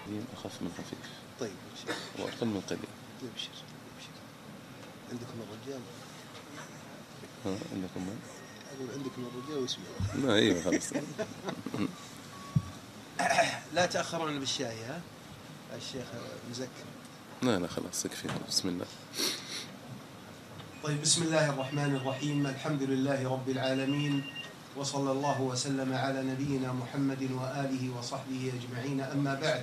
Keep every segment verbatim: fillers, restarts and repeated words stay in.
أخف من خفيف. طيب وأقل من قليل. ابشر ابشر. عندكم الرجال؟ ها عندكم من؟ أقول عندكم الرجال واسمه. لا أيوة خلاص. لا تأخرون بالشاي ها الشيخ مزكي. لا لا خلاص يكفي. بسم الله. طيب بسم الله الرحمن الرحيم. الحمد لله رب العالمين، وصلى الله وسلم على نبينا محمد وآله وصحبه أجمعين. أما بعد،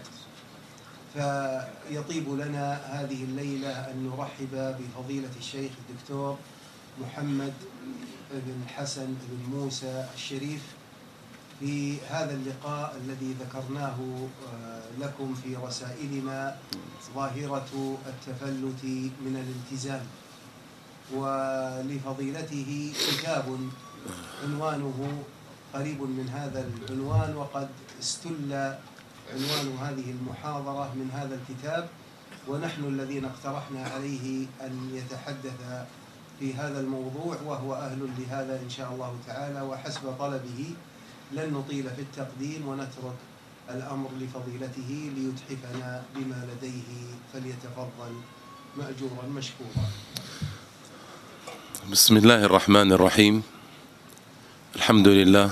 فيطيب لنا هذه الليلة أن نرحب بفضيلة الشيخ الدكتور محمد بن حسن بن موسى الشريف في هذا اللقاء الذي ذكرناه لكم في رسائلنا، ظاهرة التفلت من الالتزام. ولفضيلته كتاب عنوانه قريب من هذا العنوان، وقد استل عنوان هذه المحاضرة من هذا الكتاب، ونحن الذين اقترحنا عليه أن يتحدث في هذا الموضوع، وهو أهل لهذا إن شاء الله تعالى. وحسب طلبه لن نطيل في التقديم ونترك الأمر لفضيلته ليتحفنا بما لديه، فليتفضل مأجورا مشكورا. بسم الله الرحمن الرحيم. الحمد لله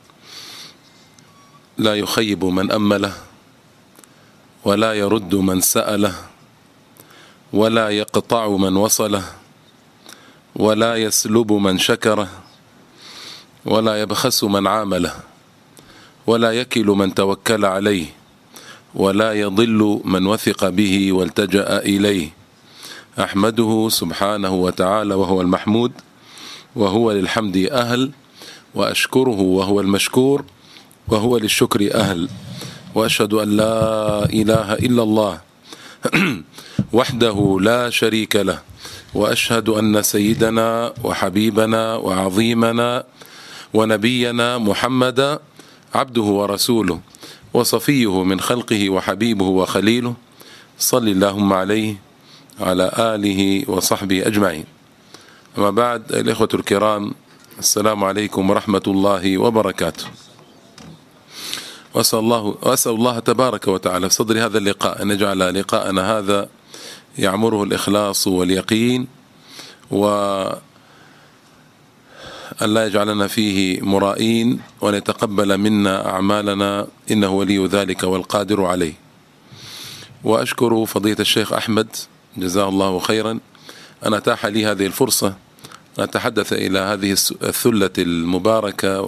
لا يخيب من أمله، ولا يرد من سأله، ولا يقطع من وصله، ولا يسلب من شكره، ولا يبخس من عامله، ولا يكل من توكل عليه، ولا يضل من وثق به والتجأ إليه. أحمده سبحانه وتعالى وهو المحمود، وهو للحمد أهل، وأشكره وهو المشكور، وهو للشكر أهل. وأشهد أن لا إله إلا الله وحده لا شريك له، وأشهد أن سيدنا وحبيبنا وعظيمنا ونبينا محمدا عبده ورسوله، وصفيه من خلقه وحبيبه وخليله، صل اللهم عليه على آله وصحبه أجمعين. أما بعد، الإخوة الكرام، السلام عليكم ورحمة الله وبركاته. وأسأل الله, وأسأل الله تبارك وتعالى في صدر هذا اللقاء أن يجعل لقاءنا هذا يعمره الإخلاص واليقين، وأن لا يجعلنا فيه مرائين، وأن يتقبل منا أعمالنا، إنه ولي ذلك والقادر عليه. وأشكر فضيلة الشيخ أحمد جزاه الله خيرا أن أتاح لي هذه الفرصة أن أتحدث إلى هذه الثلة المباركة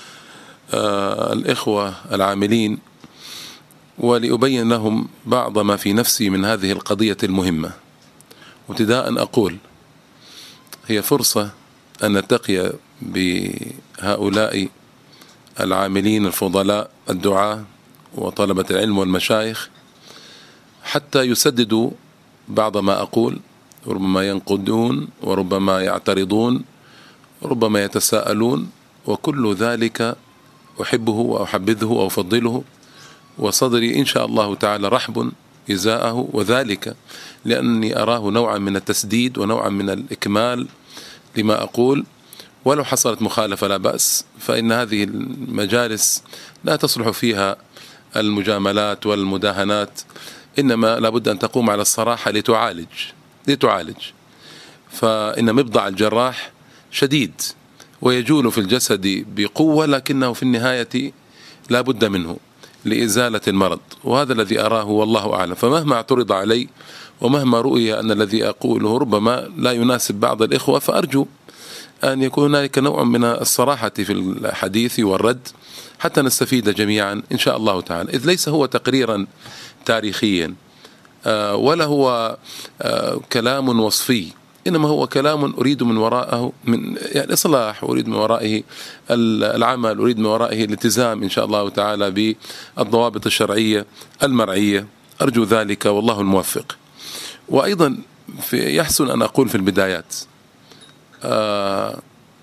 والإخوة العاملين، ولأبين لهم بعض ما في نفسي من هذه القضية المهمة. وابتداء أقول هي فرصة أن نلتقي بهؤلاء العاملين الفضلاء الدعاة وطلبة العلم والمشايخ حتى يسددوا بعض ما أقول، وربما ينقدون، وربما يعترضون، وربما يتساءلون، وكل ذلك أحبه وأحبذه وأفضله، وصدري إن شاء الله تعالى رحب إزاءه، وذلك لأني أراه نوعا من التسديد ونوعا من الإكمال لما أقول. ولو حصلت مخالفة لا بأس، فإن هذه المجالس لا تصلح فيها المجاملات والمداهنات، إنما لابد أن تقوم على الصراحة لتعالج لتعالج فإن مبضع الجراح شديد ويجول في الجسد بقوة، لكنه في النهاية لا بد منه لإزالة المرض، وهذا الذي أراه والله أعلم. فمهما اعترض علي ومهما رؤي أن الذي أقوله ربما لا يناسب بعض الإخوة، فأرجو أن يكون هناك نوع من الصراحة في الحديث والرد حتى نستفيد جميعا إن شاء الله تعالى، إذ ليس هو تقريرا تاريخيا ولا هو كلام وصفي، إنما هو كلام أريد من وراءه من يعني إصلاح، أريد من ورائه العمل، أريد من ورائه الالتزام إن شاء الله تعالى بالضوابط الشرعية المرعية. أرجو ذلك والله الموفق. وأيضا في يحسن أن أقول في البدايات، آه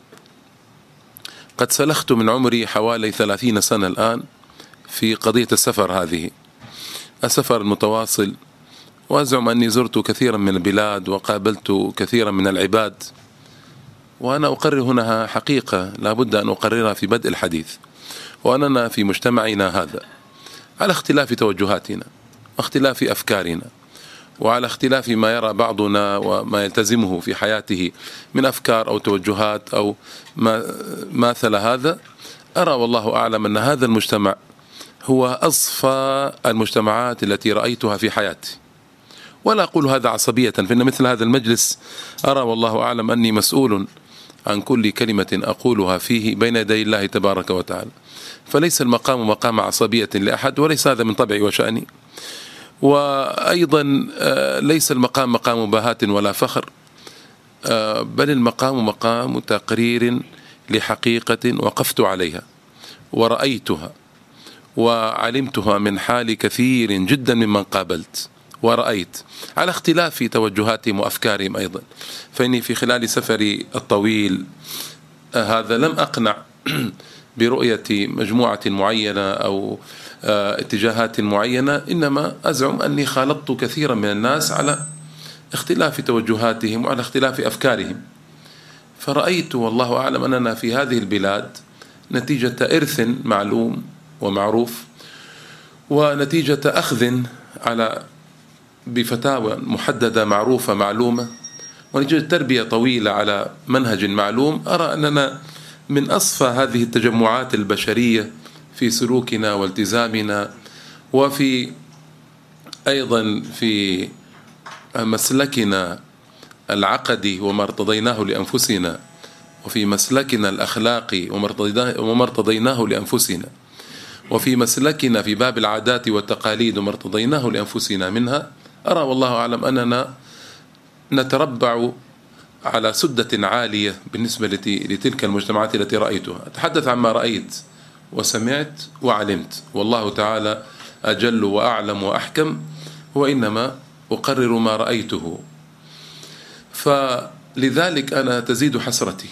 قد سلخت من عمري حوالي ثلاثين سنة الآن في قضية السفر هذه، السفر المتواصل، وأزعم أني زرت كثيرا من البلاد وقابلت كثيرا من العباد، وأنا أقرر هنا حقيقة لابد أن أقررها في بدء الحديث، وأننا في مجتمعنا هذا على اختلاف توجهاتنا واختلاف أفكارنا، وعلى اختلاف ما يرى بعضنا وما يلتزمه في حياته من أفكار أو توجهات أو ما مثل هذا، أرى والله أعلم أن هذا المجتمع هو أصفى المجتمعات التي رأيتها في حياتي. ولا أقول هذا عصبية، فإن مثل هذا المجلس أرى والله أعلم أني مسؤول عن كل كلمة أقولها فيه بين يدي الله تبارك وتعالى، فليس المقام مقام عصبية لأحد، وليس هذا من طبعي وشأني. وأيضا ليس المقام مقام مباهاة ولا فخر، بل المقام مقام تقرير لحقيقة وقفت عليها ورأيتها وعلمتها من حال كثير جدا ممن قابلت ورأيت، على اختلاف توجهاتهم وأفكارهم أيضا. فإني في خلال سفري الطويل هذا لم أقنع برؤية مجموعة معينة أو اتجاهات معينة، إنما أزعم أني خالطت كثيرا من الناس على اختلاف توجهاتهم وعلى اختلاف أفكارهم. فرأيت والله أعلم أننا في هذه البلاد نتيجة إرث معلوم ومعروف، ونتيجة أخذ على بفتاوى محددة معروفة معلومة، ونتيجة تربية طويلة على منهج معلوم، أرى أننا من أصفى هذه التجمعات البشرية في سلوكنا والتزامنا، وفي أيضا في مسلكنا العقدي وما ارتضيناه لأنفسنا، وفي مسلكنا الأخلاقي وما ارتضيناه لأنفسنا، وفي مسلكنا في باب العادات والتقاليد وما ارتضيناه لأنفسنا منها. أرى والله أعلم أننا نتربع على سدة عالية بالنسبة لتلك المجتمعات التي رأيتها. أتحدث عما رأيت وسمعت وعلمت، والله تعالى أجل وأعلم وأحكم، وإنما أقرر ما رأيته. فلذلك أنا تزيد حسرتي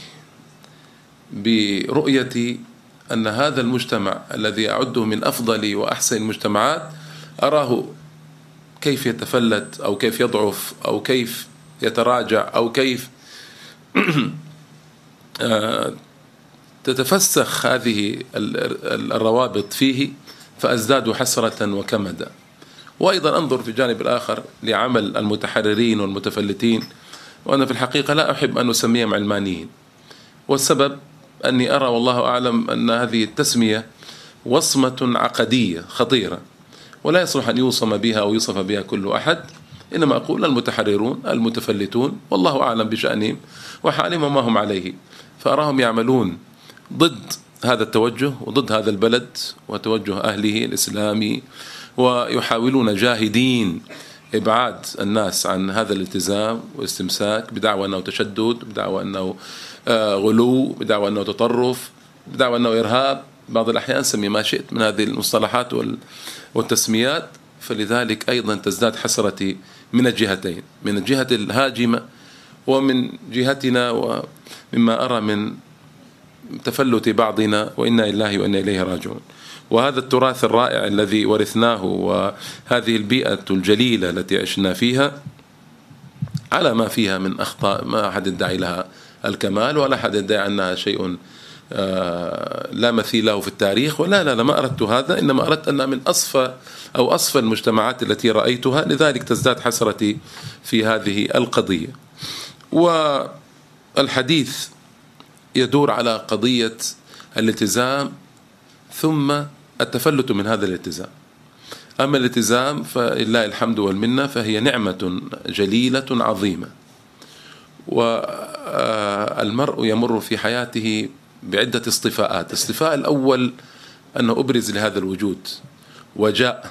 برؤيتي أن هذا المجتمع الذي أعده من أفضل وأحسن المجتمعات أراه كيف يتفلت أو كيف يضعف أو كيف يتراجع أو كيف تتفسخ هذه الروابط فيه، فأزداد حسرة وكمدا. وأيضا أنظر في الجانب الآخر لعمل المتحررين والمتفلتين، وأنا في الحقيقة لا أحب أن أسميهم علمانيين، والسبب أني أرى والله أعلم أن هذه التسمية وصمة عقدية خطيرة، ولا يصلح أن يوصم بها أو يوصف بها كل أحد. إنما أقول المتحررون المتفلتون والله أعلم بشأنهم وحالهم وما هم عليه، فأراهم يعملون ضد هذا التوجه وضد هذا البلد وتوجه أهله الإسلامي، ويحاولون جاهدين إبعاد الناس عن هذا الالتزام والاستمساك، بدعوى أنه تشدد، بدعوى أنه غلو، بدعوى أنه تطرف، بدعوى أنه إرهاب، بعض الأحيان سمي ما شئت من هذه المصطلحات والتسميات. فلذلك أيضا تزداد حسرتي من الجهتين، من الجهة الهاجمة ومن جهتنا، ومما أرى من تفلت بعضنا، وإنا لله وإنا إليه راجعون. وهذا التراث الرائع الذي ورثناه وهذه البيئة الجليلة التي عشنا فيها على ما فيها من أخطاء، ما أحد يدعي لها الكمال ولا أحد يدعي أنها شيء لا مثيل له في التاريخ، ولا لا لا ما أردت هذا، إنما أردت أنها من أصفى أو أصفى المجتمعات التي رأيتها. لذلك تزداد حسرتي في هذه القضية. والحديث يدور على قضية الالتزام ثم التفلت من هذا الالتزام. أما الالتزام فلله الحمد والمنة، فهي نعمة جليلة عظيمة، والمرء يمر في حياته بعدة اصطفاءات. الاصطفاء الأول أنه أبرز لهذا الوجود وجاء،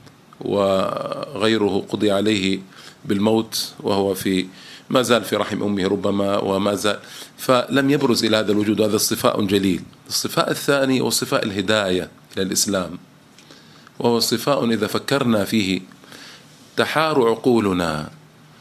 وغيره قضي عليه بالموت وهو في ما زال في رحم أمه ربما وما زال، فلم يبرز إلى هذا الوجود، وهذا اصطفاء جليل. الصفاء الثاني هو صفاء الهداية إلى الإسلام، وهو صفاء إذا فكرنا فيه تحار عقولنا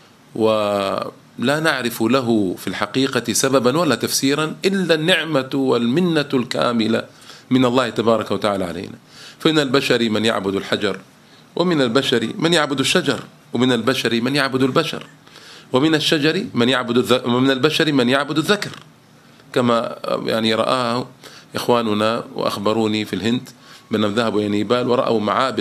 ولا نعرف له في الحقيقة سببا ولا تفسيرا إلا النعمة والمنة الكاملة من الله تبارك وتعالى علينا. فإن البشر من يعبد الحجر، ومن البشر من يعبد الشجر، ومن البشر من يعبد البشر، ومن الشجر من يعبد الذ... ومن البشر من يعبد الذكر، كما يعني رآه إخواننا وأخبروني في الهند بأنهم ذهبوا إلى نيبال ورأوا معابد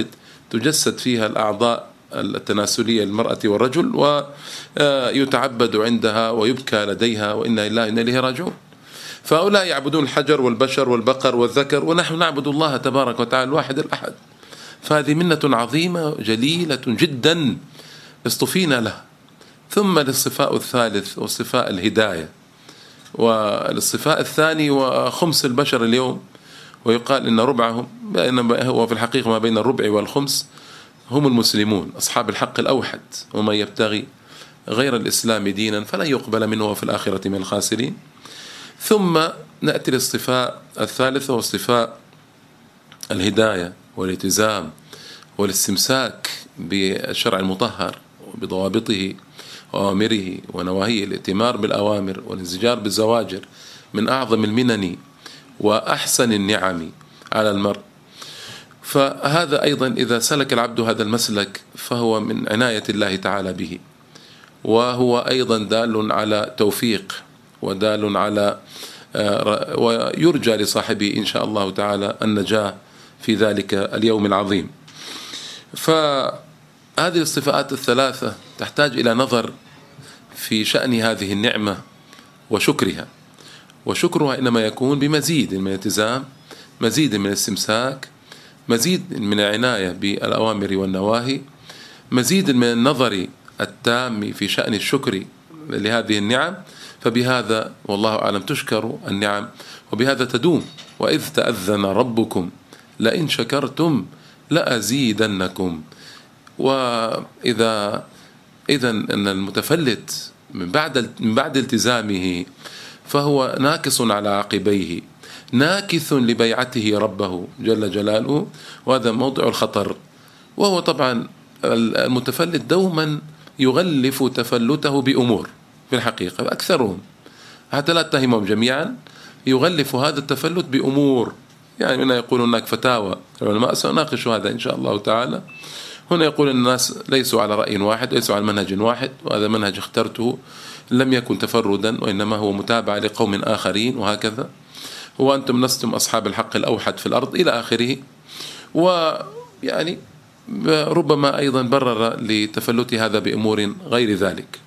تجسد فيها الأعضاء التناسلية للمرأة والرجل، ويتعبد عندها ويبكى لديها، وإنا لله وإنا إليه راجعون. فهؤلاء يعبدون الحجر والبشر والبقر والذكر، ونحن نعبد الله تبارك وتعالى الواحد الأحد. فهذه منة عظيمة جليلة جدا اصطفينا لها. ثم الاصطفاء الثالث واصطفاء الهداية، والاصطفاء الثاني وخمس البشر اليوم، ويقال إن ربعهم، هو في الحقيقة ما بين الربع والخمس هم المسلمون أصحاب الحق الأوحد، ومن يبتغي غير الإسلام دينا فلن يقبل منه وفي الآخرة من الخاسرين. ثم نأتي الاصطفاء الثالث وهو اصطفاء الهداية والالتزام والاستمساك بالشرع المطهر وبضوابطه وأوامره ونواهيه، الائتمار بالأوامر والانزجار بالزواجر، من أعظم المنن وأحسن النعم على المرء. فهذا أيضا إذا سلك العبد هذا المسلك فهو من عناية الله تعالى به، وهو أيضا دال على توفيق ودال على ويرجى لصاحبه إن شاء الله تعالى النجاة في ذلك اليوم العظيم. فهذه الصفات الثلاثة تحتاج إلى نظر في شأن هذه النعمة وشكرها، وشكرها إنما يكون بمزيد من الالتزام، مزيد من الاستمساك، مزيد من العناية بالأوامر والنواهي، مزيد من النظر التام في شأن الشكر لهذه النعم. فبهذا والله أعلم تشكر النعم، وبهذا تدوم. وإذ تأذن ربكم لئن شكرتم لأزيدنكم. وإذا إذن أن المتفلت من بعد من بعد التزامه فهو ناكص على عقبيه، ناكث لبيعته ربه جل جلاله، وهذا موضع الخطر. وهو طبعا المتفلت دوما يغلف تفلته بأمور في الحقيقة، أكثرهم حتى لا تتهمهم جميعا، يغلف هذا التفلت بأمور. يعني هنا يقول هناك فتاوى العلماء، سنناقش هذا إن شاء الله تعالى. هنا يقول الناس ليسوا على رأي واحد، ليسوا على منهج واحد، وهذا منهج اخترته لم يكن تفردا، وإنما هو متابعة لقوم آخرين، وهكذا. وأنتم لستم أصحاب الحق الأوحد في الأرض إلى آخره. ويعني ربما أيضا برر لتفلت هذا بأمور غير ذلك.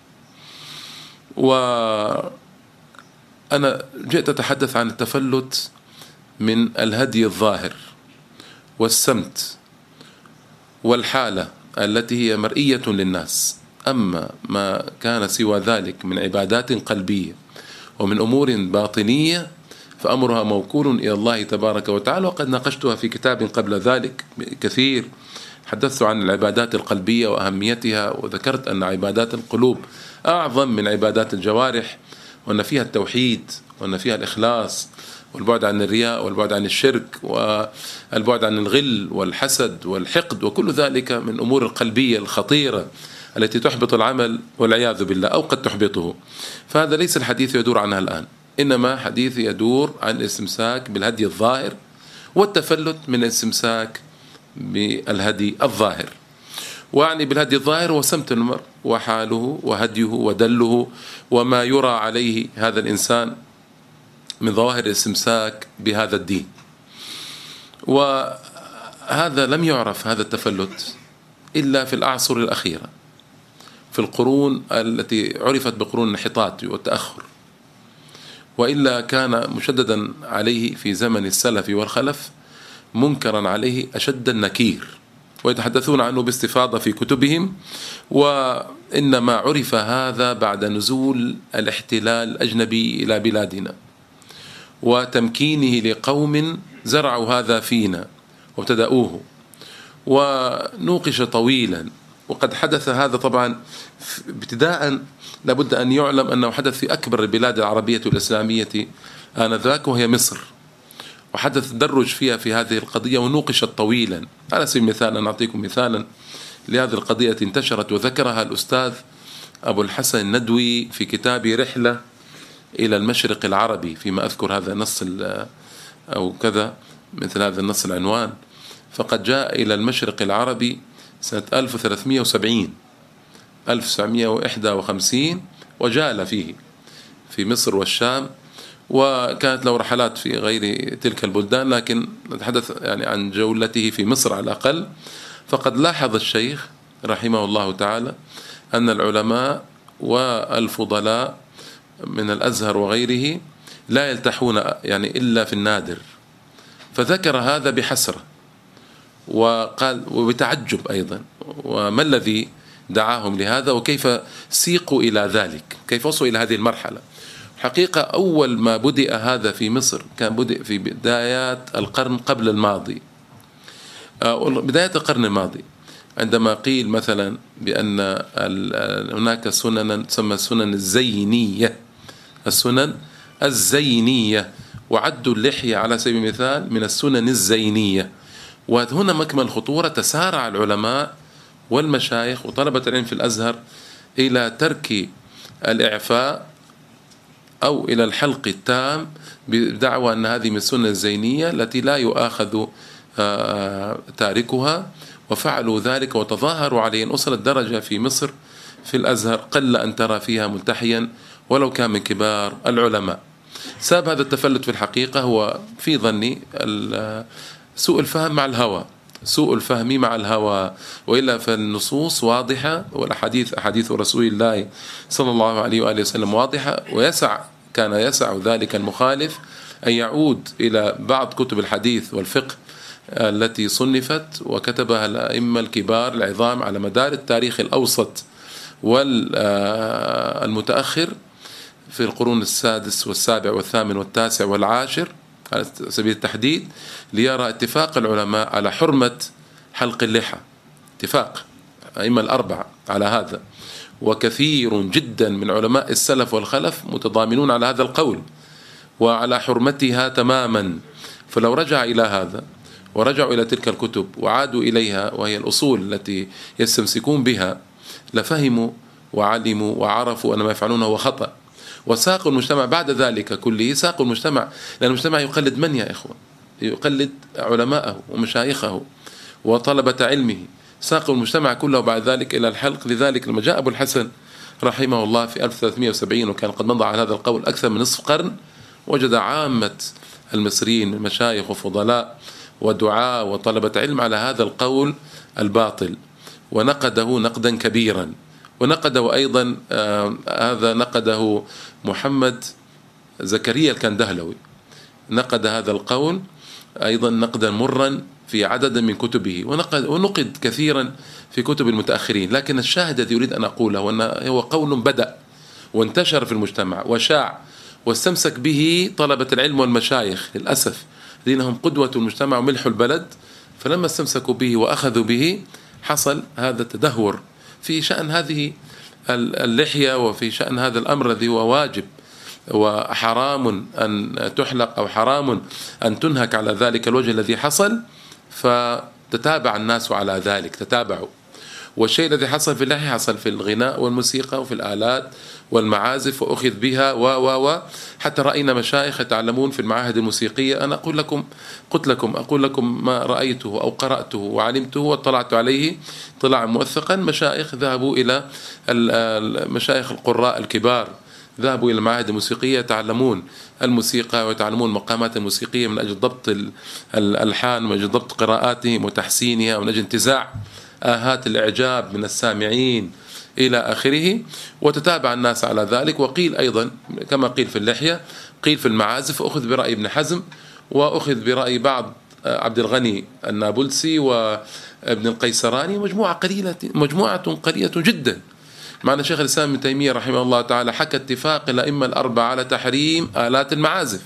وأنا جئت أتحدث عن التفلت من الهدي الظاهر والسمت والحالة التي هي مرئية للناس. أما ما كان سوى ذلك من عبادات قلبية ومن أمور باطنية فأمرها موكول إلى الله تبارك وتعالى. وقد ناقشتها في كتاب قبل ذلك كثير، حدثت عن العبادات القلبية وأهميتها، وذكرت أن عبادات القلوب أعظم من عبادات الجوارح، وأن فيها التوحيد، وأن فيها الإخلاص، والبعد عن الرياء، والبعد عن الشرك، والبعد عن الغل والحسد والحقد، وكل ذلك من أمور القلبية الخطيرة التي تحبط العمل والعياذ بالله، أو قد تحبطه. فهذا ليس الحديث يدور عنها الآن، إنما حديث يدور عن الاستمساك بالهدي الظاهر والتفلت من الاستمساك بالهدي الظاهر. وعني بالهدي الظاهر هو سمت المرء وحاله وهديه ودله وما يرى عليه هذا الإنسان من ظواهر الاستمساك بهذا الدين. وهذا لم يعرف هذا التفلت إلا في الأعصر الأخيرة، في القرون التي عرفت بقرون الانحطاط والتأخر، وإلا كان مشددا عليه في زمن السلف والخلف، منكرا عليه أشد النكير، ويتحدثون عنه باستفاضة في كتبهم. وإنما عرف هذا بعد نزول الاحتلال الأجنبي إلى بلادنا وتمكينه لقوم زرعوا هذا فينا وابتدأوه، ونوقش طويلا. وقد حدث هذا طبعا ابتداء لابد أن يعلم أنه حدث في أكبر البلاد العربية والإسلامية آنذاك، وهي مصر، وحدث تدرج فيها في هذه القضية ونوقشت طويلا. على سبيل المثال أنا أعطيكم مثالا لهذه القضية انتشرت وذكرها الأستاذ أبو الحسن الندوي في كتابه رحلة إلى المشرق العربي، فيما أذكر هذا النص أو كذا مثل هذا النص العنوان. فقد جاء إلى المشرق العربي سنة ألف وثلاثمئة وسبعين ألف وتسعمئة وواحد وخمسين، وجال فيه في مصر والشام، وكانت له رحلات في غير تلك البلدان، لكن نتحدث يعني عن جولته في مصر على الأقل. فقد لاحظ الشيخ رحمه الله تعالى أن العلماء والفضلاء من الأزهر وغيره لا يلتحون يعني إلا في النادر، فذكر هذا بحسرة وقال وبتعجب أيضا، وما الذي دعاهم لهذا وكيف سيقوا إلى ذلك، كيف وصلوا إلى هذه المرحلة. حقيقة أول ما بدأ هذا في مصر كان بدأ في بدايات القرن قبل الماضي، بداية القرن الماضي، عندما قيل مثلا بأن هناك سننا تسمى السنن الزينية، السنن الزينية، وعدوا اللحية على سبيل المثال من السنن الزينية. وهنا مكمن الخطورة، تسارع العلماء والمشايخ وطلبة العلم في الأزهر إلى ترك الإعفاء أو إلى الحلق التام بدعوى أن هذه من السنة الزينية التي لا يؤاخذ تاركها، وفعلوا ذلك وتظاهروا عليه. وصلت درجة في مصر في الأزهر قل أن ترى فيها ملتحيا ولو كان من كبار العلماء. سبب هذا التفلت في الحقيقة هو في ظني سوء الفهم مع الهوى، سوء الفهم مع الهوى، وإلا فالنصوص واضحة والأحاديث أحاديث رسول الله صلى الله عليه وآله وسلم واضحة، ويسع كان يسع ذلك المخالف أن يعود إلى بعض كتب الحديث والفقه التي صنفت وكتبها الأئمة الكبار العظام على مدار التاريخ الأوسط والمتأخر في القرون السادس والسابع والثامن والتاسع والعاشر على سبيل التحديد، ليرى اتفاق العلماء على حرمة حلق اللحى، اتفاق الأئمة الأربعة على هذا، وكثير جدا من علماء السلف والخلف متضامنون على هذا القول وعلى حرمتها تماما. فلو رجع إلى هذا ورجعوا إلى تلك الكتب وعادوا إليها وهي الأصول التي يستمسكون بها لفهموا وعلموا وعرفوا أن ما يفعلونه هو خطأ، وساقوا المجتمع بعد ذلك كله، ساقوا المجتمع، لأن المجتمع يقلد من يا إخوان؟ يقلد علماءه ومشايخه وطلبة علمه، ساقوا المجتمع كله بعد ذلك إلى الحلق. لذلك لما جاء أبو الحسن رحمه الله في ألف وثلاثمائة وسبعين وكان قد مضى على هذا القول أكثر من نصف قرن، وجد عامة المصريين مشايخ وفضلاء ودعاء وطلبة علم على هذا القول الباطل، ونقده نقدا كبيرا. ونقده أيضا آه هذا نقده محمد زكريا الكندهلوي، نقد هذا القول أيضا نقدا مرا في عدد من كتبه، ونقد, ونقد كثيرا في كتب المتأخرين. لكن الشاهد الذي يريد أن أقوله أنه هو قول بدأ وانتشر في المجتمع وشاع واستمسك به طلبة العلم والمشايخ للأسف، لأنهم قدوة المجتمع وملح البلد، فلما استمسكوا به وأخذوا به حصل هذا التدهور في شأن هذه اللحية وفي شأن هذا الأمر الذي هو واجب وحرام أن تحلق أو حرام أن تنهك على ذلك الوجه الذي حصل. فتتابع الناس على ذلك، تتابعوا. والشيء الذي حصل في اللحية حصل في الغناء والموسيقى وفي الآلات والمعازف وأخذ بها و و و حتى رأينا مشايخ يتعلمون في المعاهد الموسيقية. أنا أقول لكم قلت لكم أقول لكم ما رأيته أو قرأته وعلمته واطلعت عليه طلع موثقا. مشايخ ذهبوا إلى المشايخ القراء الكبار، ذهبوا إلى المعاهد الموسيقية يتعلمون الموسيقى ويتعلمون المقامات الموسيقية من أجل ضبط الألحان ومن أجل ضبط قراءاتهم وتحسينها ومن أجل انتزاع آهات الإعجاب من السامعين إلى آخره. وتتابع الناس على ذلك. وقيل أيضا كما قيل في اللحية قيل في المعازف، أخذ برأي ابن حزم وأخذ برأي بعض عبد الغني النابلسي وابن القيسراني، مجموعة قليلة مجموعة قليلة جدا. معنا شيخ الإسلام ابن تيمية رحمه الله تعالى حكى اتفاق الأئمة الأربعة على تحريم آلات المعازف،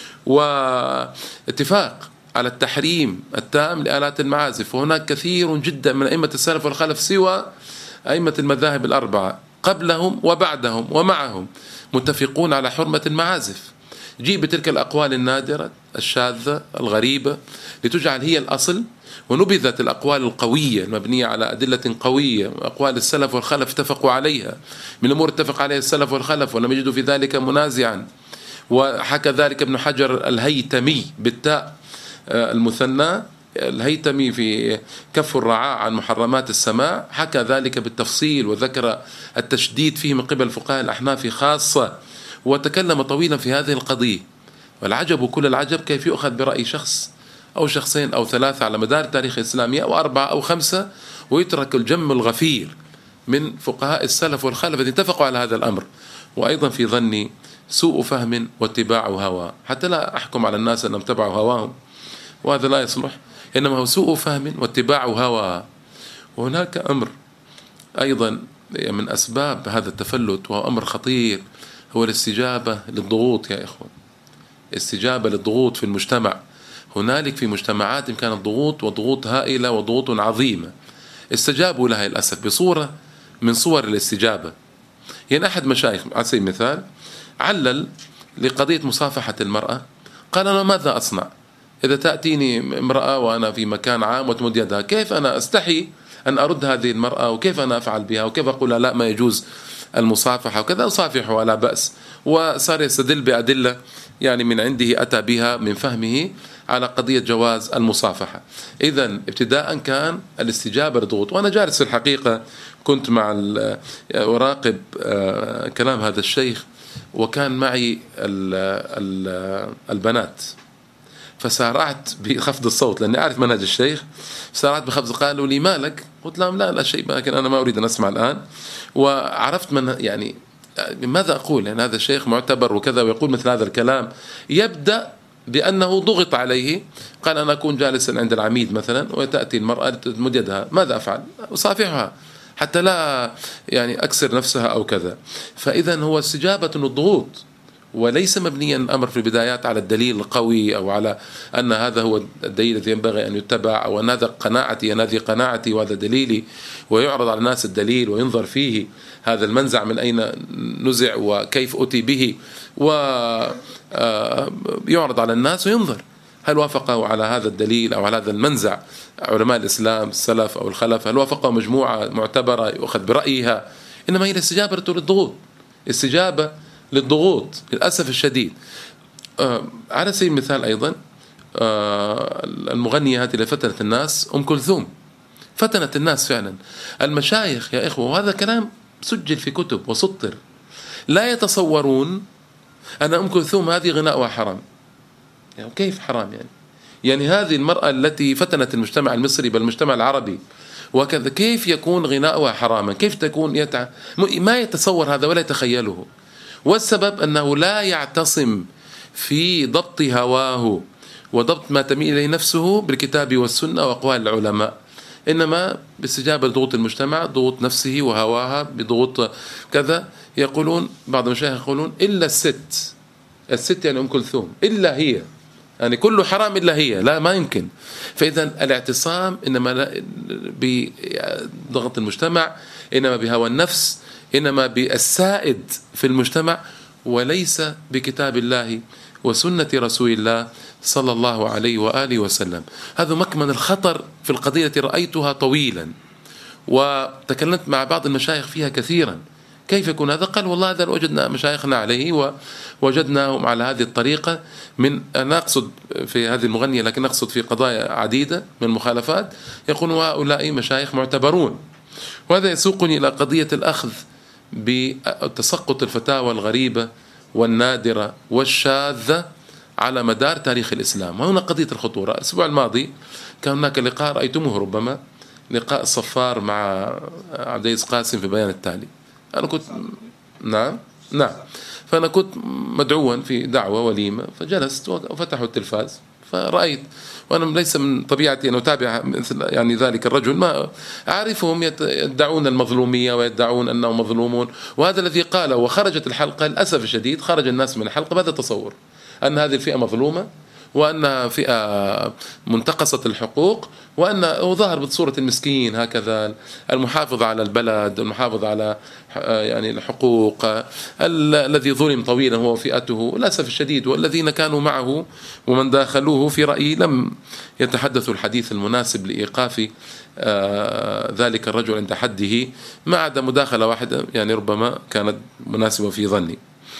واتفاق على التحريم التام لآلات المعازف. وهناك كثير جدا من أئمة السلف والخلف سوى أئمة المذاهب الأربعة قبلهم وبعدهم ومعهم متفقون على حرمة المعازف. جيب بتلك الأقوال النادرة الشاذة الغريبة لتجعل هي الأصل، ونبذت الأقوال القوية المبنية على أدلة قوية، وأقوال السلف والخلف اتفقوا عليها من أمور اتفق عليها السلف والخلف ولم يجدوا في ذلك منازعا. وحكى ذلك ابن حجر الهيتمي بالتاء المثنى، الهيتمي في كف الرعاع عن محرمات السماع، حكى ذلك بالتفصيل وذكر التشديد فيه من قبل فقهاء الأحناف خاصة، وتكلم طويلا في هذه القضية. والعجب كل العجب كيف يؤخذ برأي شخص أو شخصين أو ثلاثة على مدار التاريخ الإسلامي أو أربعة أو خمسة، ويترك الجم الغفير من فقهاء السلف والخلف الذين اتفقوا على هذا الأمر. وأيضا في ظني سوء فهم واتباع هوى، حتى لا أحكم على الناس أنهم اتبعوا هواهم وهذا لا يصلح، إنما هو سوء فهم واتباع هوى. وهناك أمر أيضا من أسباب هذا التفلت وهو أمر خطير، هو الاستجابة للضغوط يا إخوان، استجابة للضغوط في المجتمع. هنالك في مجتمعات كانت ضغوط وضغوط هائلة وضغوط عظيمة، استجابوا لها للأسف بصورة من صور الاستجابة. يعني أحد مشايخ على سبيل المثال علل لقضية مصافحة المرأة، قال أنا ماذا أصنع إذا تأتيني امرأة وأنا في مكان عام وتمد يدها، كيف أنا أستحي أن أرد هذه المرأة، وكيف أنا أفعل بها، وكيف أقول لا ما يجوز المصافحة وكذا، أصافح ولا بأس. وصار يستدل بأدلة يعني من عنده أتى بها من فهمه على قضية جواز المصافحة. إذن ابتداء كان الاستجابة للضغوط. وأنا جالس في الحقيقة كنت مع أراقب كلام هذا الشيخ، وكان معي البنات، فسارعت بخفض الصوت لأني أعرف منهج الشيخ، سارعت بخفض. قالوا لي مالك؟ قلت لهم لا لا شيء، لكن أنا ما أريد أن أسمع الآن. وعرفت من يعني ماذا أقول، يعني هذا الشيخ معتبر وكذا ويقول مثل هذا الكلام. يبدأ بأنه ضغط عليه، قال أنا أكون جالسا عند العميد مثلا وتأتي المرأة تمد يدها، ماذا أفعل؟ أصافحها حتى لا يعني أكسر نفسها أو كذا. فإذا هو استجابة للضغوط، وليس مبنيا الأمر في البدايات على الدليل القوي أو على أن هذا هو الدليل الذي ينبغي أن يتبع، أو أن هذا قناعتي أن هذه قناعتي وهذا دليلي، ويعرض على الناس الدليل وينظر فيه هذا المنزع من أين نزع وكيف أتي به، ويعرض على الناس وينظر هل وافقوا على هذا الدليل أو على هذا المنزع علماء الإسلام السلف أو الخلف، هل وافقوا مجموعة معتبرة يؤخذ برأيها. إنما هي الاستجابة للضغوط، استجابة للضغوط للأسف الشديد. آه على سبيل المثال أيضا آه المغنية هذه اللي فتنت الناس، أم كلثوم فتنت الناس فعلا. المشايخ يا إخوة، وهذا كلام سجل في كتب وسطر، لا يتصورون أن أم كلثوم هذه غناءها حرام. يعني كيف حرام يعني؟ يعني هذه المرأة التي فتنت المجتمع المصري بل المجتمع العربي وكذا، كيف يكون غناؤها حراما؟ كيف تكون يتع... ما يتصور هذا ولا يتخيله. والسبب أنه لا يعتصم في ضبط هواه وضبط ما تميل إليه نفسه بالكتاب والسنة وأقوال العلماء، إنما باستجابة لضغوط المجتمع، ضغوط نفسه وهواها، بضغوط كذا. يقولون بعض المشايخ يقولون إلا الست، الست يعني أم كلثوم، إلا هي، يعني كله حرام إلا هي، لا ما يمكن. فإذا الاعتصام إنما بضغط المجتمع، إنما بهوى النفس، إنما بالسائد في المجتمع، وليس بكتاب الله وسنة رسول الله صلى الله عليه وآله وسلم. هذا مكمن الخطر في القضية التي رأيتها طويلا، وتكلمت مع بعض المشايخ فيها كثيرا. كيف يكون هذا؟ قال والله هذا وجدنا مشايخنا عليه ووجدناهم على هذه الطريقة. من أنا أقصد في هذه المغنية، لكن أقصد في قضايا عديدة من المخالفات، يقولون هؤلاء مشايخ معتبرون. وهذا يسوقني إلى قضية الأخذ بتسقط الفتاوى الغريبة والنادرة والشاذة على مدار تاريخ الإسلام. وهنا قضية الخطورة. الأسبوع الماضي كان هناك لقاء رأيتموه ربما، لقاء الصفار مع عبد العزيز قاسم في بيان التالي. أنا كنت نعم نعم فأنا كنت مدعوا في دعوة وليمة، فجلست وفتحوا التلفاز فرأيت، وأنا ليس من طبيعتي أن أتابع مثل يعني ذلك الرجل، ما أعرفهم يدعون المظلومية ويدعون أنهم مظلومون. وهذا الذي قاله وخرجت الحلقة، للأسف الشديد خرج الناس من الحلقة بهذا التصور أن هذه الفئة مظلومة، وأنها فئة منتقصة الحقوق، وأنه ظهر بصورة المسكين هكذا، المحافظ على البلد، المحافظ على يعني الحقوق، الذي ظلم طويلا هو فئته. للأسف الشديد والذين كانوا معه ومن داخلوه في رأيي لم يتحدثوا الحديث المناسب لإيقاف ذلك الرجل عند حده، ما عدا مداخلة واحدة يعني ربما كانت مناسبة في ظني.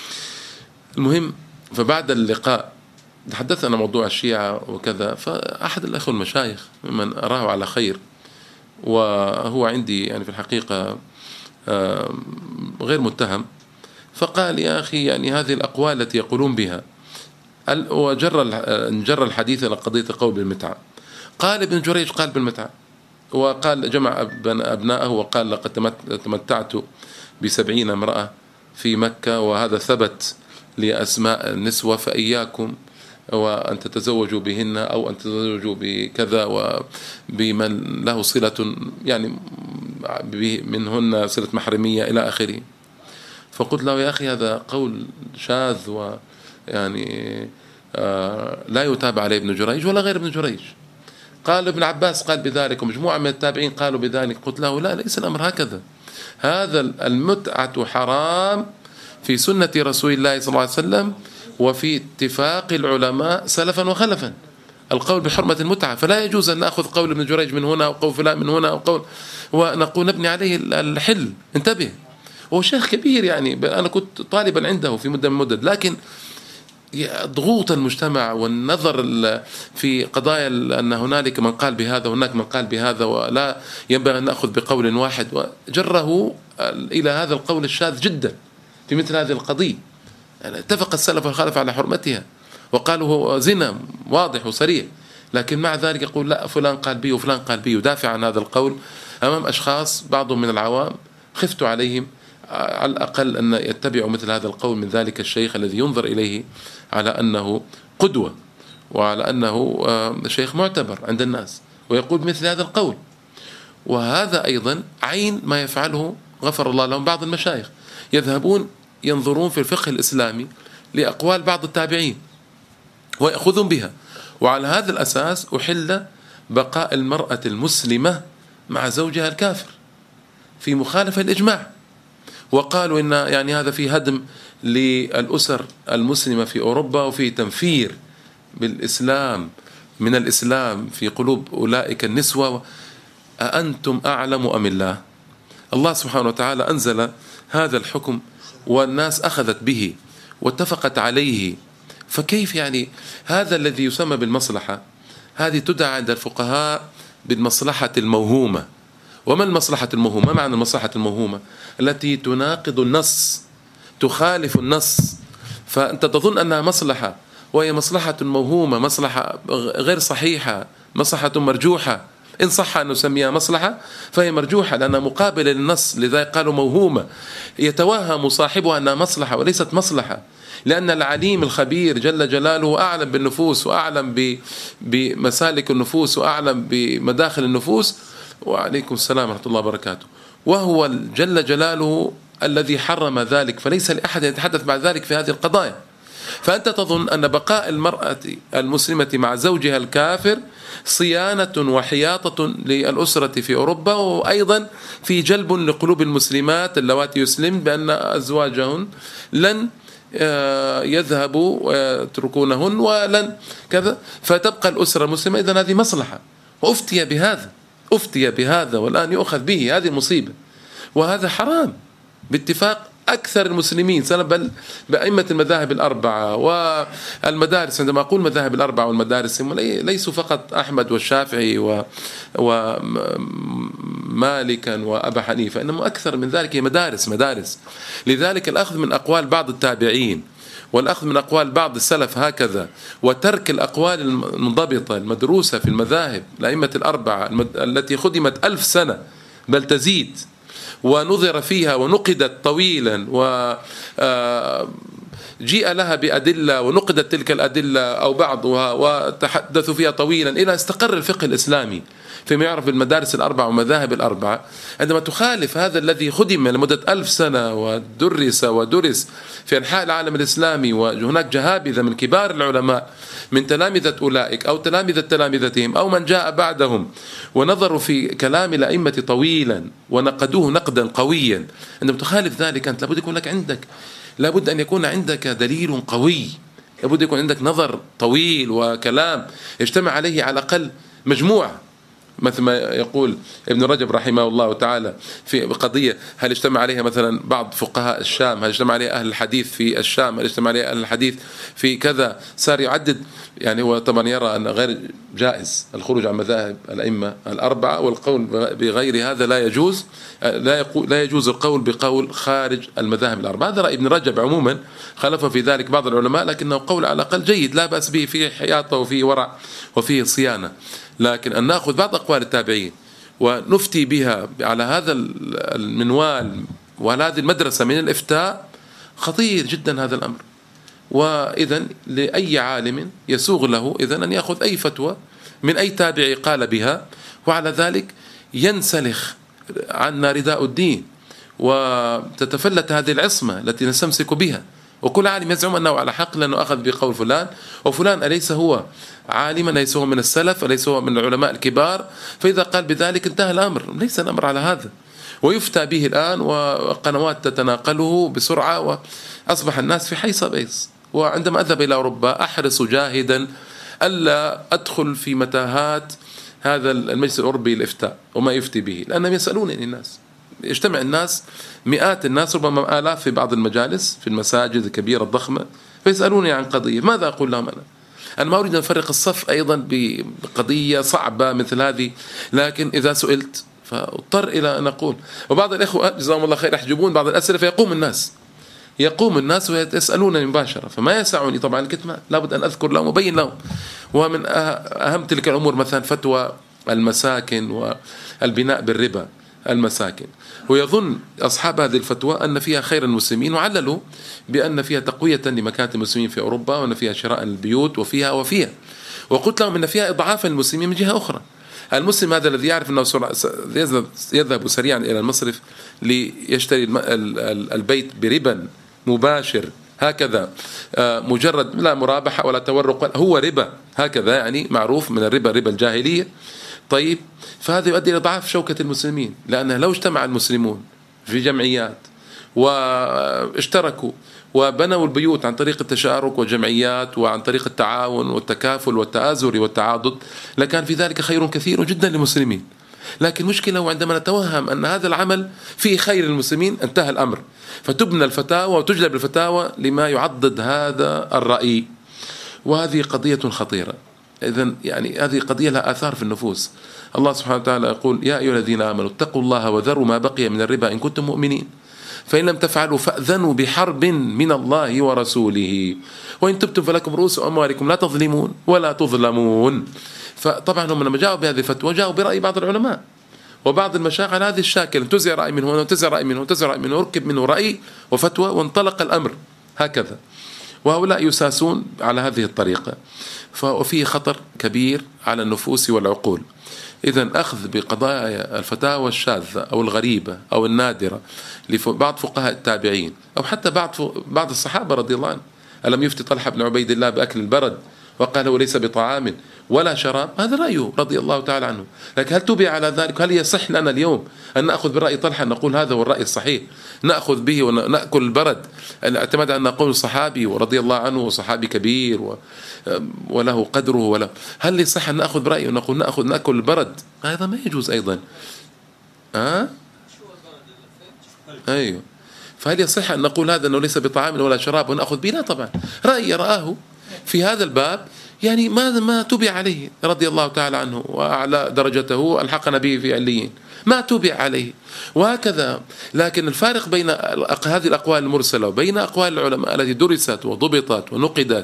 المهم، فبعد اللقاء تحدثنا موضوع الشيعة وكذا، فأحد الأخوة المشايخ ممن أراه على خير، وهو عندي يعني في الحقيقة غير متهم، فقال يا أخي يعني هذه الأقوال التي يقولون بها وجر جر الحديث إلى قضية القول بالمتعة. قال ابن جريج قال بالمتعة، وقال جمع أبناءه وقال لقد تمتعت بسبعين امرأة في مكة، وهذا ثبت لأسماء النسوة، فإياكم وأن تتزوجوا بهن أو أن تتزوجوا بكذا وبمن له صلة يعني منهن صلة محرمية إلى آخره. فقلت له يا أخي هذا قول شاذ ويعني آه لا يتابع عليه ابن جريج ولا غير ابن جريج. قال ابن عباس قال بذلك ومجموعة من التابعين قالوا بذلك. قلت له لا، ليس الأمر هكذا، هذا المتعة حرام في سنة رسول الله صلى الله عليه وسلم وفي اتفاق العلماء سلفا وخلفا القول بحرمة المتعة، فلا يجوز أن نأخذ قول ابن جريج من هنا وقول فلان من هنا وقول ونقول نبني عليه الحل. انتبه، هو شيخ كبير يعني، أنا كنت طالبا عنده في مدة من مدد، لكن ضغوط المجتمع والنظر في قضايا أن هنالك من قال بهذا وهناك من قال بهذا ولا ينبغي أن نأخذ بقول واحد، وجره إلى هذا القول الشاذ جدا في مثل هذه القضية. يعني اتفق السلف والخلف على حرمتها وقالوا هو زنا واضح وصريح، لكن مع ذلك يقول لا فلان قال بي وفلان قال بي، ودافع عن هذا القول أمام أشخاص بعضهم من العوام خفت عليهم على الأقل أن يتبعوا مثل هذا القول من ذلك الشيخ الذي ينظر إليه على أنه قدوة وعلى أنه شيخ معتبر عند الناس ويقول مثل هذا القول. وهذا أيضا عين ما يفعله غفر الله لهم بعض المشايخ، يذهبون ينظرون في الفقه الإسلامي لأقوال بعض التابعين ويأخذون بها، وعلى هذا الأساس أحل بقاء المرأة المسلمة مع زوجها الكافر في مخالفة الإجماع، وقالوا إن يعني هذا في هدم للأسر المسلمة في أوروبا وفي تنفير بالإسلام من الإسلام في قلوب أولئك النسوة. أأنتم أعلم أم الله؟ الله سبحانه وتعالى أنزل هذا الحكم والناس أخذت به واتفقت عليه، فكيف يعني هذا الذي يسمى بالمصلحة هذه تدعى عند الفقهاء بالمصلحة الموهومة. وما المصلحة الموهومة؟ ما معنى المصلحة الموهومة؟ التي تناقض النص، تخالف النص، فأنت تظن أنها مصلحة وهي مصلحة موهومة، مصلحة غير صحيحة، مصلحة مرجوحة. إن صح أن نسميها مصلحة فهي مرجوحة لأنها مقابلة للنص، لذلك قالوا موهومة. يتوهم صاحبها أنها مصلحة وليست مصلحة، لأن العليم الخبير جل جلاله أعلم بالنفوس وأعلم بمسالك النفوس وأعلم بمداخل النفوس. وعليكم السلام ورحمة الله وبركاته. وهو جل جلاله الذي حرم ذلك، فليس لأحد يتحدث بعد ذلك في هذه القضايا. فأنت تظن أن بقاء المرأة المسلمة مع زوجها الكافر صيانة وحياطة للأسرة في أوروبا، وأيضا في جلب لقلوب المسلمات اللواتي يسلم بأن أزواجهن لن يذهبوا ويتركونهن ولن كذا، فتبقى الأسرة المسلمة. إذن هذه مصلحة، وأفتي بهذا أفتي بهذا والآن يؤخذ به، هذه المصيبة. وهذا حرام باتفاق أكثر المسلمين، بل بأئمة المذاهب الأربعة والمدارس. عندما أقول مذاهب الأربعة والمدارس ليسوا فقط أحمد والشافعي ومالكا وأبا حنيفة، إنما أكثر من ذلك هي مدارس مدارس. لذلك الأخذ من أقوال بعض التابعين والأخذ من أقوال بعض السلف هكذا، وترك الأقوال المنضبطة المدروسة في المذاهب الأئمة الأربعة التي خدمت ألف سنة بل تزيد، ونظر فيها ونقدت طويلا وجيء لها بأدلة ونقدت تلك الأدلة أو بعضها وتحدثوا فيها طويلا إلى استقر الفقه الإسلامي فيما يعرف بالمدارس الأربعة ومذاهب الأربعة. عندما تخالف هذا الذي خدم لمدة ألف سنة ودرس ودرس في أنحاء العالم الإسلامي، وهناك جهابذة من كبار العلماء من تلامذة أولئك أو تلامذة تلامذتهم أو من جاء بعدهم ونظروا في كلام الأئمة طويلا ونقدوه نقدا قويا، عندما تخالف ذلك أنت لابد يكون لك عندك لابد أن يكون عندك دليل قوي، لابد يكون عندك نظر طويل وكلام يجتمع عليه على الأقل مجموعة مثل ما يقول ابن رجب رحمه الله تعالى في قضية هل اجتمع عليها مثلا بعض فقهاء الشام، هل اجتمع عليها أهل الحديث في الشام، هل اجتمع عليها أهل الحديث في كذا، صار يعدد. يعني هو طبعا يرى أن غير جائز الخروج عن مذاهب الأئمة الأربعة، والقول بغير هذا لا يجوز، لا يقول لا يجوز القول بقول خارج المذاهب الأربعة. هذا رأي ابن رجب عموما، خالف في ذلك بعض العلماء، لكنه قول على الأقل جيد لا بأس به، فيه حياطة وفيه ورع وفيه صيانة. لكن أن نأخذ بعض أقوال التابعين ونفتي بها على هذا المنوال وعلى هذه المدرسة من الإفتاء خطير جدا هذا الأمر. وإذن لأي عالم يسوغ له إذن أن يأخذ أي فتوى من أي تابعي قال بها، وعلى ذلك ينسلخ عنا رداء الدين وتتفلت هذه العصمة التي نستمسك بها. وكل عالم يزعم أنه على حق لأنه أخذ بقول فلان، وفلان أليس هو عالما، أليس هو من السلف، أليس هو من العلماء الكبار، فإذا قال بذلك انتهى الأمر. ليس الأمر على هذا، ويفتى به الآن وقنوات تتناقله بسرعة، وأصبح الناس في حيص بيص. وعندما أذهب إلى أوروبا أحرص جاهدا ألا أدخل في متاهات هذا المجلس الأوروبي للإفتاء وما يفتي به، لأنهم يسألونني الناس، يجتمع الناس مئات الناس ربما آلاف في بعض المجالس في المساجد الكبيرة الضخمة، فيسألوني عن قضية، ماذا أقول لهم أنا؟ أنا ما أريد أن أفرق الصف أيضا بقضية صعبة مثل هذه، لكن إذا سئلت فاضطر إلى أن أقول. وبعض الإخوة جزاهم الله خير يحجبون بعض الأسئلة، فيقوم الناس يقوم الناس ويسألونني مباشرة، فما يسعني طبعا الكتمان، لابد أن أذكر لهم وبين لهم. ومن أهم تلك الأمور مثلا فتوى المساكن والبناء بالربا المساكن، ويظن أصحاب هذه الفتوى أن فيها خير المسلمين، وعللوا بأن فيها تقوية لمكانة المسلمين في أوروبا، وأن فيها شراء البيوت وفيها وفيها وقلت لهم أن فيها إضعافا المسلمين من جهة أخرى. المسلم هذا الذي يعرف أنه يذهب سريعا إلى المصرف ليشتري البيت بربا مباشر هكذا، مجرد لا مرابحة ولا تورق، هو ربا هكذا، يعني معروف من الربا ربا الجاهلية. طيب، فهذا يؤدي إلى ضعف شوكة المسلمين، لأنه لو اجتمع المسلمون في جمعيات واشتركوا وبنوا البيوت عن طريق التشارك والجمعيات وعن طريق التعاون والتكافل والتآزر والتعاضد، لكان في ذلك خير كثير جدا للمسلمين. لكن مشكلة عندما نتوهم أن هذا العمل فيه خير المسلمين انتهى الأمر، فتبنى الفتاوى وتجلب الفتاوى لما يعضد هذا الرأي، وهذه قضية خطيرة. إذن يعني هذه قضية لها آثار في النفوس. الله سبحانه وتعالى يقول: يا أيها الذين آمنوا اتقوا الله وذروا ما بقي من الربا إن كنتم مؤمنين، فإن لم تفعلوا فأذنوا بحرب من الله ورسوله وإن تبتم فلكم رؤوس أموالكم لا تظلمون ولا تظلمون. فطبعا هم لما جاءوا بهذه الفتوى جاءوا برأي بعض العلماء وبعض المشايخ على هذه الشاكل، انتزع رأي منه وانتزع رأي منه وانتزع رأي منه وركب منه رأي وفتوى وانطلق الأمر هكذا، وهؤلاء يساسون على هذه الطريقة. ففيه خطر كبير على النفوس والعقول. إذن أخذ بقضايا الفتاوى الشاذة أو الغريبة أو النادرة لبعض فقهاء التابعين أو حتى بعض بعض الصحابة رضي الله عنهم، ألم يفتي طلحة بن عبيد الله بأكل البرد وقال هو ليس بطعام ولا شراب؟ هذا رأيه رضي الله تعالى عنه. لكن هل تبع على ذلك؟ هل يصح لنا اليوم أن نأخذ برأي طلحة نقول هذا هو الرأي الصحيح، نأخذ به ونأكل البرد، اعتمد أن نقول صحابي ورضي الله عنه صحابي كبير و وله قدره، ولا هل يصح أن نأخذ برأيه ونقول نأخذ نأكل البرد؟ هذا ما يجوز أيضا. أه؟ أيوه. فهل يصح أن نقول هذا أنه ليس بطعام ولا شراب ونأخذ به؟ لا طبعا. رأي رآه في هذا الباب يعني ما ما تبع عليه رضي الله تعالى عنه وأعلى درجته ألحقنا به في عليين، ما تبع عليه وهكذا. لكن الفارق بين هذه الأقوال المرسلة وبين أقوال العلماء التي درست وضبطت ونقدت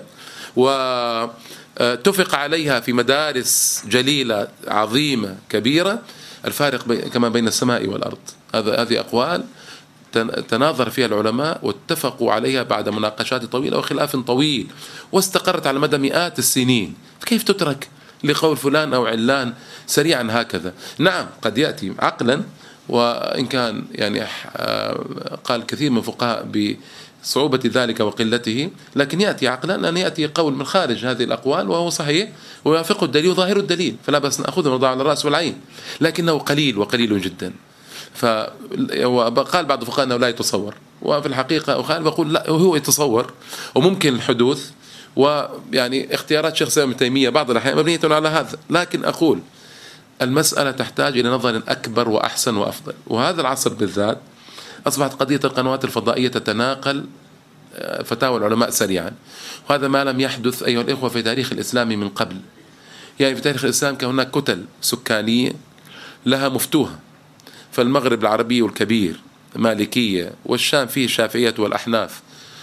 واتفق عليها في مدارس جليلة عظيمة كبيرة، الفارق بي كما بين السماء والأرض. هذا هذه أقوال تناظر فيها العلماء واتفقوا عليها بعد مناقشات طويلة وخلاف طويل واستقرت على مدى مئات السنين، كيف تترك لقول فلان أو علان سريعا هكذا؟ نعم قد يأتي عقلا، وإن كان يعني قال كثير من فقهاء بصعوبة ذلك وقلته، لكن يأتي عقلا أن يأتي قول من خارج هذه الأقوال وهو صحيح ويوافق الدليل وظاهر الدليل، فلا بأس نأخذه ونضع على الرأس والعين، لكنه قليل وقليل جدا. فقال بعض الفقهاء أنه لا يتصور، وفي الحقيقة أخال بقول لا، هو يتصور وممكن الحدوث، ويعني اختيارات شيخ الإسلام ابن تيمية بعض الأحيان مبنية على هذا. لكن أقول المسألة تحتاج إلى نظر أكبر وأحسن وأفضل. وهذا العصر بالذات أصبحت قضية القنوات الفضائية تتناقل فتاوى العلماء سريعا، وهذا ما لم يحدث أيها الإخوة في تاريخ الإسلام من قبل. يعني في تاريخ الإسلام كان هناك كتل سكانية لها مفتوحة، فالمغرب العربي الكبير مالكية، والشام فيه الشافعية والأحناف،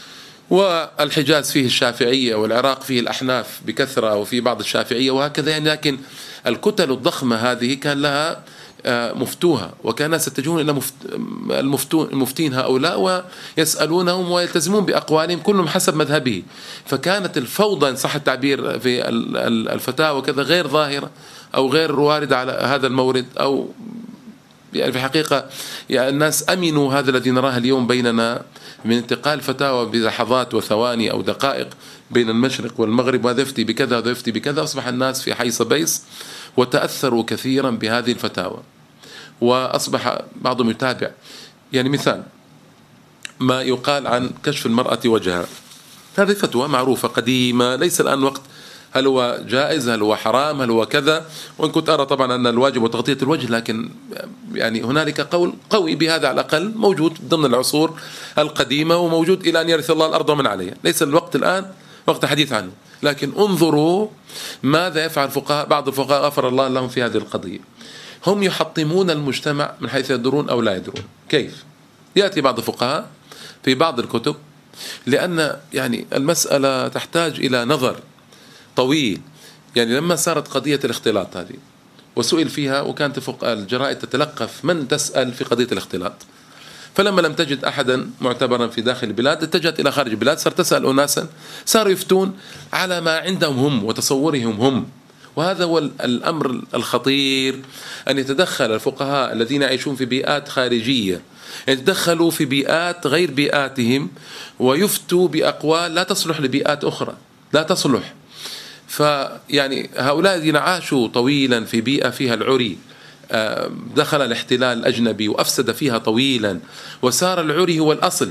والحجاز فيه الشافعية، والعراق فيه الأحناف بكثرة وفي بعض الشافعية وهكذا يعني. لكن الكتل الضخمة هذه كان لها مفتوحة، وكان الناس يتجهون إلى المفتين هؤلاء ويسألونهم ويلتزمون بأقوالهم كلهم حسب مذهبه. فكانت الفوضى إن صح التعبير في الفتاوى كذا غير ظاهرة أو غير واردة على هذا المورد، أو يعني في حقيقة يعني الناس أمنوا هذا الذي نراه اليوم بيننا من انتقال فتاوى بلحظات وثواني أو دقائق بين المشرق والمغرب، وهذا يفتي بكذا وهذا يفتي بكذا. أصبح الناس في حيص بيص وتأثروا كثيرا بهذه الفتاوى، وأصبح بعضهم يتابع. يعني مثال ما يقال عن كشف المرأة وجهها، هذه فتوى معروفة قديمة، ليس الآن وقت هل هو جائز هل هو حرام هل هو كذا. وإن كنت أرى طبعا أن الواجب وتغطية الوجه، لكن يعني هنالك قول قوي بهذا على الأقل موجود ضمن العصور القديمة، وموجود إلى أن يرث الله الأرض ومن عليها. ليس الوقت الآن وقت حديث عنه، لكن انظروا ماذا يفعل فقهاء بعض الفقهاء غفر الله لهم في هذه القضية. هم يحطمون المجتمع من حيث يدرون أو لا يدرون. كيف؟ يأتي بعض الفقهاء في بعض الكتب، لأن يعني المسألة تحتاج إلى نظر طويل. يعني لما صارت قضية الاختلاط هذه وسئل فيها، وكانت الجرائد تتلقف من تسأل في قضية الاختلاط، فلما لم تجد أحدا معتبرا في داخل البلاد اتجهت إلى خارج البلاد، صارت تسأل أناسا صاروا يفتون على ما عندهم هم وتصورهم هم. وهذا هو الأمر الخطير، أن يتدخل الفقهاء الذين يعيشون في بيئات خارجية، يتدخلوا في بيئات غير بيئاتهم ويفتوا بأقوال لا تصلح لبيئات أخرى، لا تصلح. فيعني هؤلاء الذين عاشوا طويلا في بيئة فيها العري، دخل الاحتلال الأجنبي وأفسد فيها طويلا، وصار العري هو الأصل،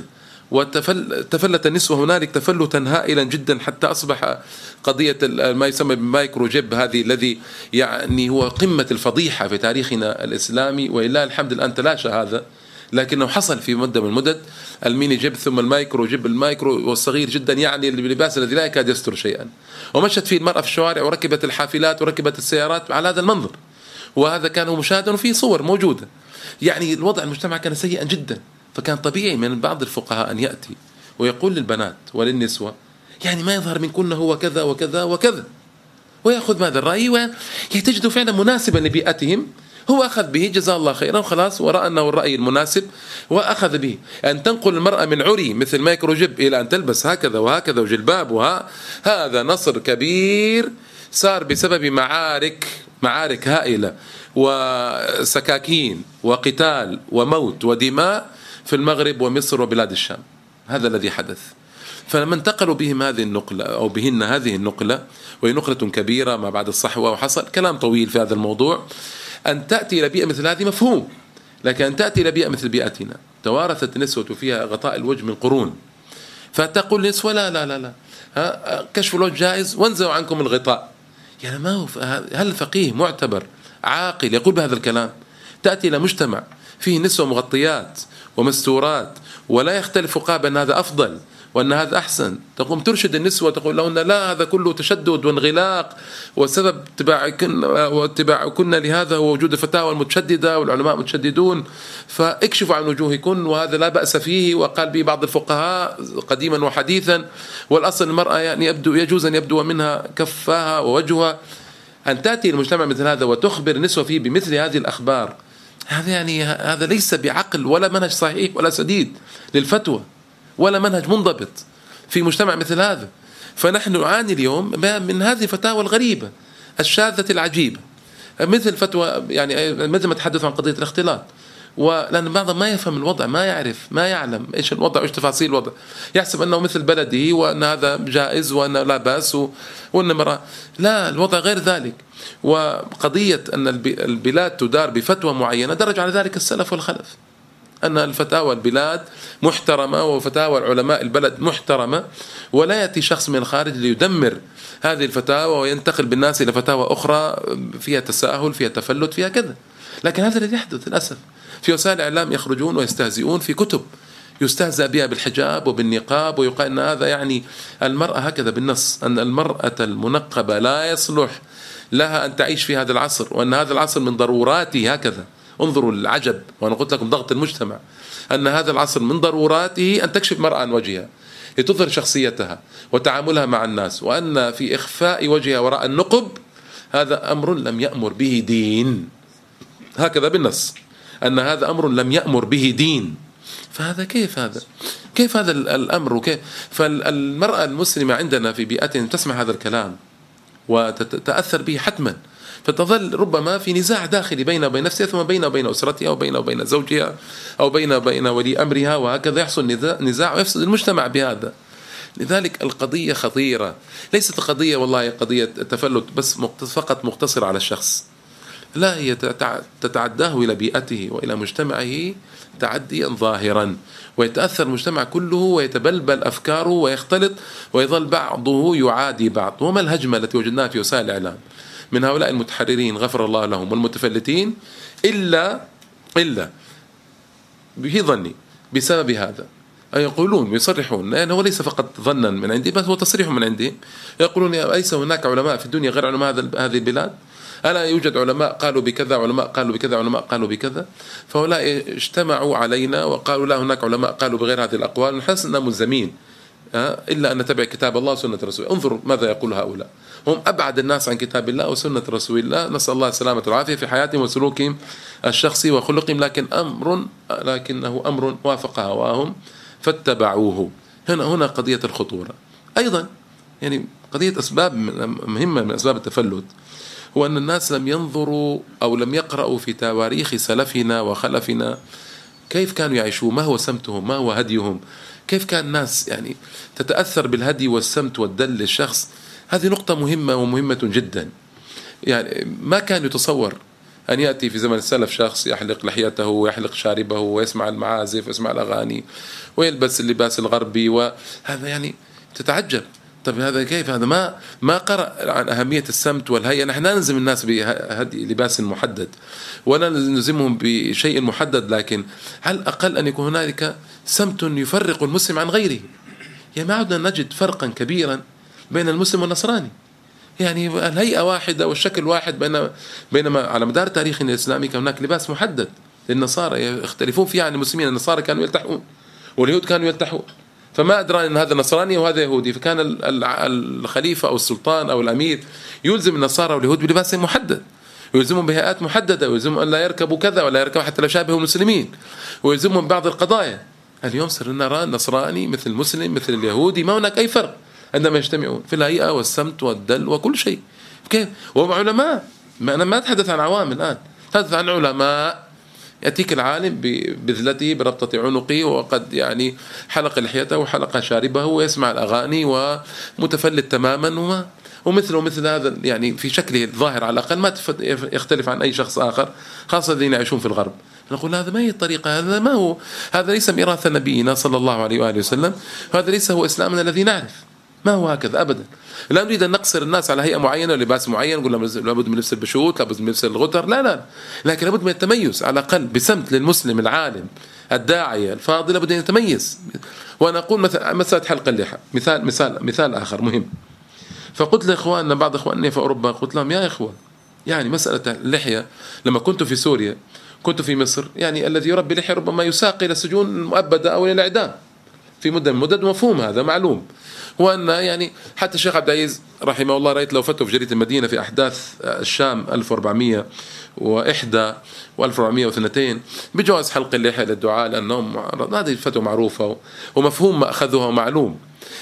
وتفلت النسوة هنالك تفلتا هائلا جدا، حتى أصبح قضية ما يسمى بالمايكرو جيب هذه الذي يعني هو قمة الفضيحة في تاريخنا الإسلامي، وإلا الحمد الآن تلاشى هذا، لكنه حصل في مدة من المدد الميني جيب ثم المايكرو جيب. المايكرو والصغير جدا يعني اللباس الذي لا يكاد يستر شيئا، ومشت فيه المرأة في الشوارع وركبت الحافلات وركبت السيارات على هذا المنظر، وهذا كان مشاهدا وفيه صور موجودة. يعني الوضع المجتمع كان سيئا جدا. فكان طبيعي من بعض الفقهاء أن يأتي ويقول للبنات وللنسوة يعني ما يظهر منكن هو كذا وكذا وكذا، ويأخذ هذا الرأي ويتجد فعلا مناسبا لبيئتهم، هو أخذ به جزاه الله خيرا وخلاص، ورأى أنه الرأي المناسب وأخذ به. أن تنقل المرأة من عري مثل مايكرو جيب إلى أن تلبس هكذا وهكذا وجلباب وها، هذا نصر كبير صار بسبب معارك معارك هائلة وسكاكين وقتال وموت ودماء في المغرب ومصر وبلاد الشام. هذا الذي حدث. فلما انتقلوا بهم هذه النقلة أو بهن هذه النقلة، وهي نقلة كبيرة ما بعد الصحوة، وحصل كلام طويل في هذا الموضوع، أن تأتي إلى بيئة مثل هذه مفهوم، لكن أن تأتي إلى بيئة مثل بيئتنا توارثت النسوة فيها غطاء الوجه من قرون، فتقول النسوة لا لا لا لا كشف الوجه جائز وانزعوا عنكم الغطاء. يعني ما هو هل فقيه معتبر عاقل يقول بهذا الكلام؟ تأتي إلى مجتمع فيه نسوة مغطيات ومستورات، ولا يختلف فقهاء أن هذا أفضل وأن هذا أحسن، تقوم ترشد النسوة تقول لهن لا هذا كله تشدد وانغلاق، وسبب اتباعكن واتباعكن لهذا هو وجود الفتاوى المتشددة والعلماء متشددون، فاكشفوا عن وجوهكن، وهذا لا بأس فيه وقال به بعض الفقهاء قديما وحديثا. والأصل المرأة يعني يبدو يجوز أن يبدو منها كفاها ووجهها. أن تأتي المجتمع مثل هذا وتخبر النسوة فيه بمثل هذه الأخبار، هذا يعني هذا ليس بعقل ولا منهج صحيح ولا سديد للفتوى ولا منهج منضبط في مجتمع مثل هذا. فنحن نعاني اليوم من هذه الفتاوى الغريبة الشاذة العجيبة، مثل فتوى يعني مثل ما تحدثوا عن قضية الاختلاط، ولأن بعضهم ما يفهم الوضع، ما يعرف ما يعلم إيش الوضع وإيش تفاصيل الوضع، يحسب أنه مثل بلده وأن هذا جائز وأن لا بأس وأن مرة لا، الوضع غير ذلك. وقضية أن البلاد تدار بفتوى معينة درج على ذلك السلف والخلف، أن الفتاوى البلاد محترمة وفتاوى العلماء البلد محترمة، ولا يأتي شخص من الخارج ليدمر هذه الفتاوى وينتقل بالناس إلى فتاوى أخرى فيها تساهل فيها تفلت فيها كذا. لكن هذا الذي يحدث للأسف في وسائل الإعلام، يخرجون ويستهزئون في كتب يستهزأ بها بالحجاب وبالنقاب، ويقال أن هذا يعني المرأة هكذا بالنص، أن المرأة المنقبة لا يصلح لها أن تعيش في هذا العصر، وأن هذا العصر من ضروراته هكذا. انظروا العجب، وأنا قلت لكم ضغط المجتمع، أن هذا العصر من ضروراته أن تكشف المرأة عن وجهها لتظهر شخصيتها وتعاملها مع الناس، وأن في إخفاء وجهها وراء النقب هذا أمر لم يأمر به دين، هكذا بالنص، أن هذا أمر لم يأمر به دين. فهذا كيف هذا كيف هذا الأمر وكيف؟ فالمرأة المسلمة عندنا في بيئتنا تسمع هذا الكلام وتتأثر به حتما، فتظل ربما في نزاع داخلي بينها وبين نفسها، ثم بينها وبين أسرتها، أو بينها وبين زوجها، أو بينها وبين ولي أمرها، وهكذا يحصل نزاع ويفسد المجتمع بهذا. لذلك القضية خطيرة، ليست قضية والله قضية تفلت بس فقط مقتصرة على الشخص، لا، هي تتعداه إلى بيئته وإلى مجتمعه تعديا ظاهرا، ويتأثر المجتمع كله ويتبلبل أفكاره ويختلط، ويظل بعضه يعادي بعض. وما الهجمة التي وجدناها في وسائل الإعلام من هؤلاء المتحررين غفر الله لهم والمتفلتين إلا إلا به ظني بسبب هذا. يقولون ويصرحون، لأنه هو ليس فقط ظنا من عندي بس هو تصريح من عندي، يقولون أليس هناك علماء في الدنيا غير علماء هذه البلاد؟ ألا يوجد علماء قالوا بكذا، علماء قالوا بكذا، علماء قالوا بكذا؟ فهؤلاء اجتمعوا علينا وقالوا لا، هناك علماء قالوا بغير هذه الأقوال، نحس أننا ملزمين إلا أن نتبع كتاب الله وسنة رسوله. انظروا ماذا يقول هؤلاء، هم أبعد الناس عن كتاب الله وسنة رسول الله، نسأل الله السلامة والعافية في حياتهم وسلوكهم الشخصي وخلقهم، لكن أمر لكنه أمر وافق هواهم فاتبعوه. هنا هنا قضية الخطورة أيضا، يعني قضية أسباب مهمة من أسباب التفلت هو أن الناس لم ينظروا أو لم يقرأوا في تواريخ سلفنا وخلفنا كيف كانوا يعيشون، ما هو سمتهم، ما هو هديهم، كيف كان الناس يعني تتأثر بالهدي والسمت والدل للشخص. هذه نقطة مهمة ومهمة جدا. يعني ما كان يتصور أن يأتي في زمن السلف شخص يحلق لحيته ويحلق شاربه ويسمع المعازف ويسمع الأغاني ويلبس اللباس الغربي، وهذا يعني تتعجب. طب هذا كيف؟ هذا ما ما قرأ عن أهمية السمت والهيئة. نحن لا نلزم الناس بهدي لباس محدد ولا نلزمهم بشيء محدد، لكن على الأقل أن يكون هنالك سمت يفرق المسلم عن غيره. يعني ما عدنا نجد فرقا كبيرا بين المسلم والنصراني، يعني الهيئة واحدة والشكل واحد، بين بينما على مدار تاريخنا الإسلامي كان هناك لباس محدد للنصارى يختلفون فيه عن المسلمين. النصارى كانوا يلتحون واليهود كانوا يلتحون، فما أدرى أن هذا نصراني وهذا يهودي، فكان الخليفة أو السلطان أو الأمير يلزم النصارى واليهود بلباس محدد، ويلزمهم بهيئات محددة، ويلزمهم أن لا يركبوا كذا ولا يركبوا حتى لا يشابهوا المسلمين، ويلزمهم بعض القضايا. اليوم صرنا نرى النصراني مثل المسلم مثل اليهودي، ما هناك أي فرق عندما يجتمعون في الهيئة والسمت والدل وكل شيء. كيف؟ وعلماء، ما أنا ما أتحدث عن عوام الآن، أتحدث عن علماء. يأتيك العالم ببذلته بربطة عنقه وقد يعني حلق لحيته وحلق شاربه ويسمع الأغاني ومتفلت تماما، وما ومثله مثل هذا يعني في شكله الظاهر على الأقل ما يختلف عن أي شخص آخر، خاصة الذين يعيشون في الغرب. نقول هذا ما هي الطريقة، هذا ما هو، هذا ليس ميراث نبينا صلى الله عليه وآله وسلم، هذا ليس هو إسلامنا الذي نعرف، ما هو هكذا أبدا. لا نريد أن نقصر الناس على هيئة معينة ولباس معين، نقول لابد من لبس البشوت، لابد من لبس الغتر، لا لا، لكن لابد من التميز على الأقل بسمت للمسلم العالم الداعية الفاضل، لابد أن يتميز. وأنا أقول مثلا مسألة حلق اللحى، مثال مثال مثال آخر مهم. فقلت لإخواننا بعض إخواننا في أوروبا، قلت لهم يا إخوة، يعني مسألة اللحية لما كنت في سوريا، كنت في مصر، يعني الذي يربي لحية ربما يساق إلى السجون مؤبدة أو إلى الإعدام في مدة من مدد، مفهوم هذا معلوم. وأن يعني حتى الشيخ عبد العزيز رحمه الله رأيت له فتوى في جريدة المدينة في أحداث الشام ألف وأربعمائة وواحد وألف وأربعمائة واثنين بجواز حلق اللحية للدعاء، لأنهم هذه فتوى معروفة ومفهوم ما أخذوها ومعلوم.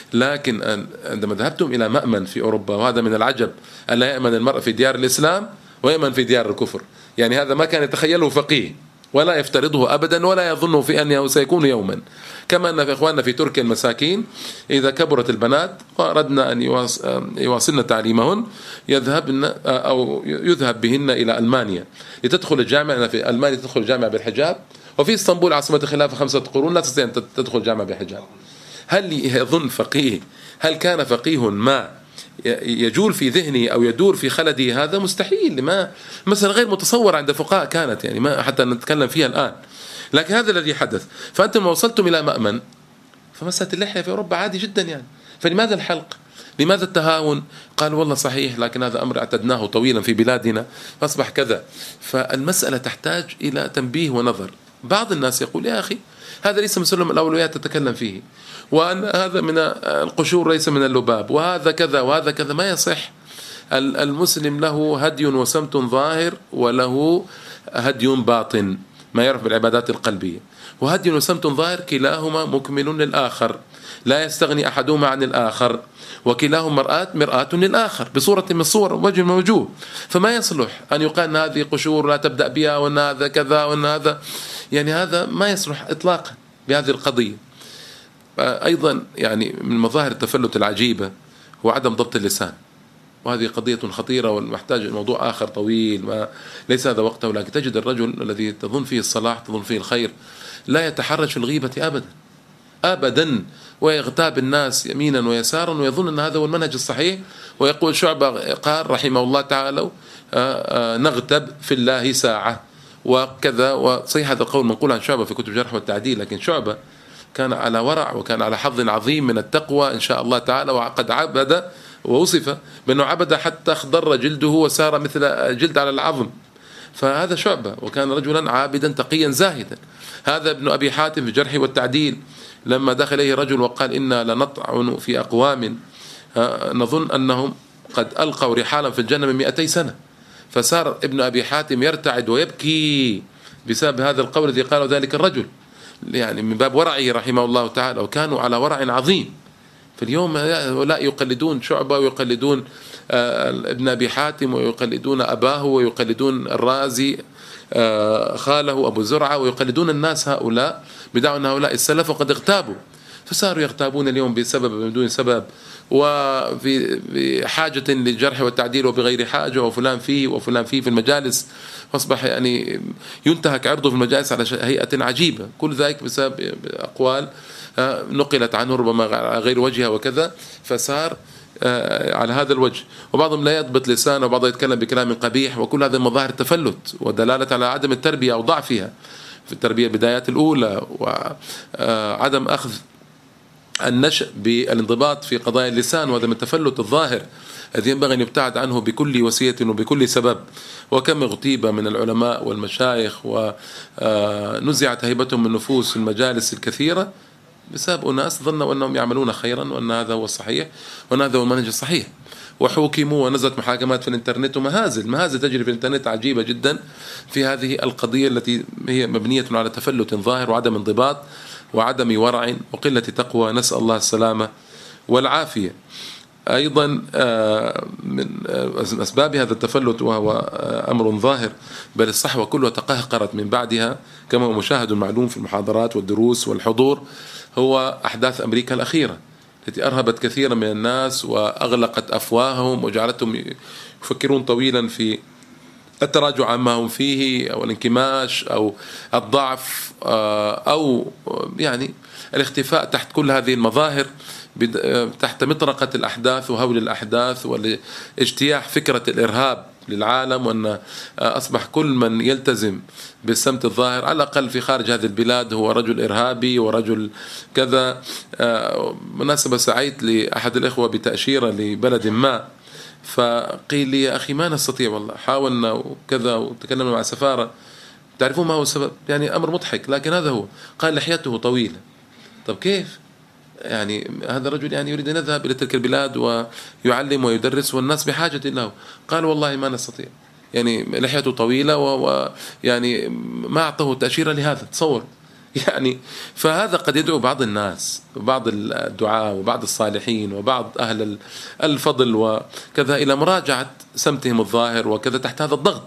لكن عندما ذهبتم إلى مأمن في أوروبا، وهذا من العجب ألا يأمن المرء في ديار الإسلام ويأمن في ديار الكفر، يعني هذا ما كان يتخيله فقيه ولا يفترضه أبدا ولا يظنه في أنه سيكون يوما. كما أن في إخواننا في تركيا المساكين إذا كبرت البنات وأردنا أن يواصلن تعليمهن يذهبن أو يذهب بهن إلى ألمانيا لتدخل الجامعة. في ألمانيا تدخل الجامعة بالحجاب، وفي اسطنبول عاصمة الخلافة خمسة قرون لا تستطيع أن تدخل جامعة بحجاب. هل يظن فقيه، هل كان فقيه ما يجول في ذهنه أو يدور في خلده هذا؟ مستحيل. ما مثلا غير متصور عند الفقهاء كانت، يعني ما حتى نتكلم فيها الآن، لكن هذا الذي حدث. فأنتم وصلتم إلى مأمن، فمسألة اللحية في أوروبا عادي جدا يعني. فلماذا الحلق؟ لماذا التهاون؟ قال والله صحيح، لكن هذا أمر اعتدناه طويلا في بلادنا فأصبح كذا. فالمسألة تحتاج إلى تنبيه ونظر. بعض الناس يقول يا أخي هذا ليس من سلم الأولويات تتكلم فيه، وأن هذا من القشور ليس من اللباب، وهذا كذا وهذا كذا. ما يصح. المسلم له هدي وسمت ظاهر وله هدي باطن، ما يعرف بالعبادات القلبية. وهدي وسمت ظاهر كلاهما مكمل للآخر، لا يستغني أحدهما عن الآخر، وكلاهما مرآة مرآة للآخر بصورة من الصور، وجه من الوجوه. فما يصلح أن يقال أن هذه قشور لا تبدأ بها، وأن هذا كذا وأن هذا، يعني هذا ما يصلح إطلاقا بهذه القضية. أيضا يعني من مظاهر التفلت العجيبة هو عدم ضبط اللسان، وهذه قضية خطيرة ومحتاج موضوع آخر طويل، ما ليس هذا وقته. لكن تجد الرجل الذي تظن فيه الصلاح تظن فيه الخير لا يتحرج في الغيبة أبدا أبدا، ويغتاب الناس يمينا ويسارا ويظن أن هذا هو المنهج الصحيح. ويقول شعبة قال رحمه الله تعالى نغتب في الله ساعة وكذا. وصحيح هذا القول منقول عن شعبة في كتب جرح والتعديل، لكن شعبة كان على ورع وكان على حظ عظيم من التقوى إن شاء الله تعالى، وقد عبد ووصف بأنه عبد حتى اخضر جلده وسار مثل جلد على العظم. فهذا شعبة، وكان رجلا عابدا تقيا زاهدا. هذا ابن أبي حاتم في جرح والتعديل لما دخل إليه رجل وقال إنا لنطعن في أقوام نظن أنهم قد ألقوا رحالا في الجنة من مئتي سنة، فصار ابن أبي حاتم يرتعد ويبكي بسبب هذا القول الذي قاله ذلك الرجل، يعني من باب ورعه رحمه الله تعالى، وكانوا على ورع عظيم. في اليوم لا يقلدون شعبة ويقلدون ابن أبي حاتم ويقلدون أباه ويقلدون الرازي خاله أبو زرعة ويقلدون الناس هؤلاء بدعوا أن هؤلاء السلف وقد اغتابوا، فصاروا يغتابون اليوم بسبب بدون سبب، وفي حاجة للجرح والتعديل وبغير حاجة، وفلان فيه وفلان فيه في المجالس، فاصبح يعني ينتهك عرضه في المجالس على هيئة عجيبة. كل ذلك بسبب أقوال نقلت عنه ربما غير وجهها وكذا، فصار على هذا الوجه. وبعضهم لا يضبط لسانه، وبعضهم يتكلم بكلام قبيح، وكل هذه مظاهر التفلت ودلالة على عدم التربية أو ضعفها في التربية البدايات الأولى، وعدم أخذ النشأ بالانضباط في قضايا اللسان، وهذا من التفلت الظاهر الذي ينبغي أن يبتعد عنه بكل وسيلة وبكل سبب. وكم اغتيب من العلماء والمشايخ ونزعت هيبتهم من نفوس المجالس الكثيرة بسبب أناس ظنوا أنهم يعملون خيرا، وأن هذا هو الصحيح وأن هذا هو المنهج الصحيح، وحوكموا ونزلت محاكمات في الانترنت ومهازل مهازل تجري في الانترنت عجيبة جدا في هذه القضية التي هي مبنية على تفلت ظاهر وعدم انضباط وعدم ورع وقلة تقوى، نسأل الله السلامة والعافية. أيضا من أسباب هذا التفلت وهو أمر ظاهر، بل الصحوة كلها تقهقرت من بعدها كما هو مشاهد معلوم في المحاضرات والدروس والحضور، هو أحداث أمريكا الأخيرة التي أرهبت كثيرا من الناس وأغلقت أفواههم وجعلتهم يفكرون طويلا في التراجع عما هم فيه أو الانكماش أو الضعف أو يعني الاختفاء تحت كل هذه المظاهر، تحت مطرقة الأحداث وهول الأحداث والاجتياح فكرة الإرهاب للعالم، وأن أصبح كل من يلتزم بالسمت الظاهر على الأقل في خارج هذه البلاد هو رجل إرهابي ورجل كذا. مناسبة سعيت لأحد الإخوة بتأشيرة لبلد ما، فقيل لي يا أخي ما نستطيع والله، حاولنا وكذا وتكلمنا مع سفارة، تعرفون ما هو السبب؟ يعني أمر مضحك لكن هذا هو، قال لحيته طويلة. طب كيف؟ يعني هذا الرجل يعني يريد أن يذهب إلى تلك البلاد ويعلم ويدرس والناس بحاجة له. قال والله ما نستطيع، يعني لحيته طويلة ويعني ما أعطوه تأشيرة لهذا، تصور يعني. فهذا قد يدعو بعض الناس وبعض الدعاء وبعض الصالحين وبعض أهل الفضل وكذا إلى مراجعة سمتهم الظاهر وكذا تحت هذا الضغط.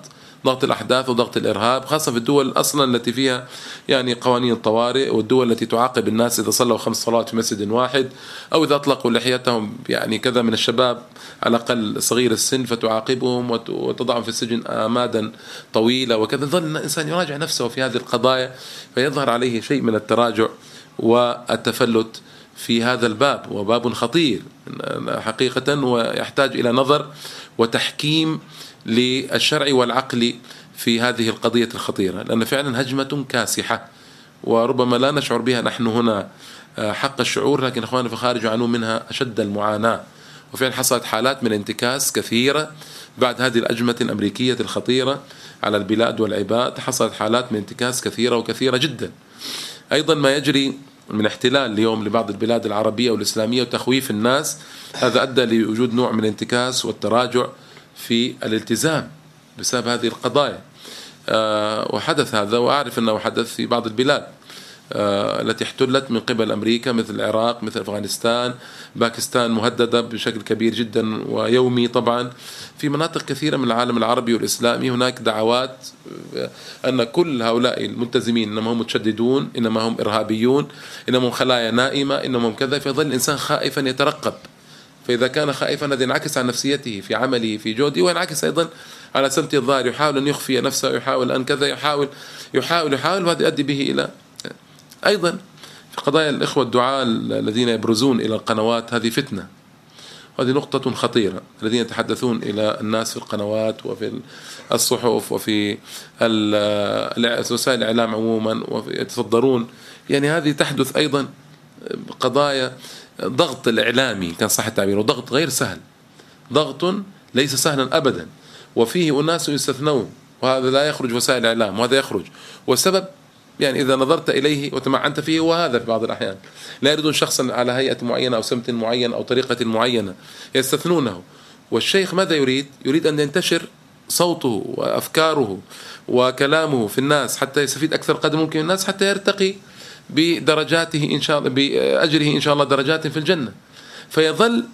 ضغط الأحداث وضغط الإرهاب، خاصة في الدول أصلا التي فيها يعني قوانين الطوارئ، والدول التي تعاقب الناس إذا صلوا خمس صلوات في مسجد واحد، أو إذا أطلقوا لحيتهم يعني كذا من الشباب على الأقل صغير السن فتعاقبهم وتضعهم في السجن آمادا طويلة وكذا. ظل الإنسان يراجع نفسه في هذه القضايا، فيظهر عليه شيء من التراجع والتفلت في هذا الباب، وباب خطير حقيقة، ويحتاج إلى نظر وتحكيم للشرع والعقل في هذه القضية الخطيرة، لأن فعلا هجمة كاسحة وربما لا نشعر بها نحن هنا حق الشعور، لكن أخواننا في الخارج يعانون منها أشد المعاناة. وفعلا حصلت حالات من انتكاس كثيرة بعد هذه الأزمة الأمريكية الخطيرة على البلاد والعباد، حصلت حالات من انتكاس كثيرة وكثيرة جدا. أيضا ما يجري من احتلال اليوم لبعض البلاد العربية والإسلامية وتخويف الناس، هذا أدى لوجود نوع من الانتكاس والتراجع في الالتزام بسبب هذه القضايا. أه وحدث هذا، وأعرف أنه حدث في بعض البلاد أه التي احتلت من قبل أمريكا، مثل العراق، مثل أفغانستان، باكستان مهددة بشكل كبير جدا ويومي. طبعا في مناطق كثيرة من العالم العربي والإسلامي هناك دعوات أن كل هؤلاء الملتزمين إنما هم متشددون، إنما هم إرهابيون، إنما هم خلايا نائمة، إنما هم كذا، فيظل الإنسان خائفا يترقب. فإذا كان خائفا هذا ينعكس على نفسيته في عمله في جهده، وينعكس أيضا على سمته الظاهر، يحاول أن يخفي نفسه، يحاول أن كذا، يحاول يحاول يحاول وهذا يؤدي به إلى أيضا في قضايا الإخوة الدعاء الذين يبرزون إلى القنوات، هذه فتنة، هذه نقطة خطيرة. الذين يتحدثون إلى الناس في القنوات وفي الصحف وفي وسائل الإعلام عموما ويتصدرون، يعني هذه تحدث أيضا قضايا ضغط الإعلامي كان صح التعبير، وضغط غير سهل، ضغط ليس سهلا أبدا، وفيه أناس يستثنون، وهذا لا يخرج وسائل الإعلام وهذا يخرج، والسبب يعني إذا نظرت إليه وتمعنت فيه وهذا في بعض الأحيان لا يريدون شخصا على هيئة معينة أو سمت معين أو طريقة معينة، يستثنونه. والشيخ ماذا يريد؟ يريد أن ينتشر صوته وأفكاره وكلامه في الناس حتى يستفيد أكثر قدر ممكن الناس، حتى يرتقي بدرجاته إن شاء الله، بأجره إن شاء الله درجات في الجنة، فيظل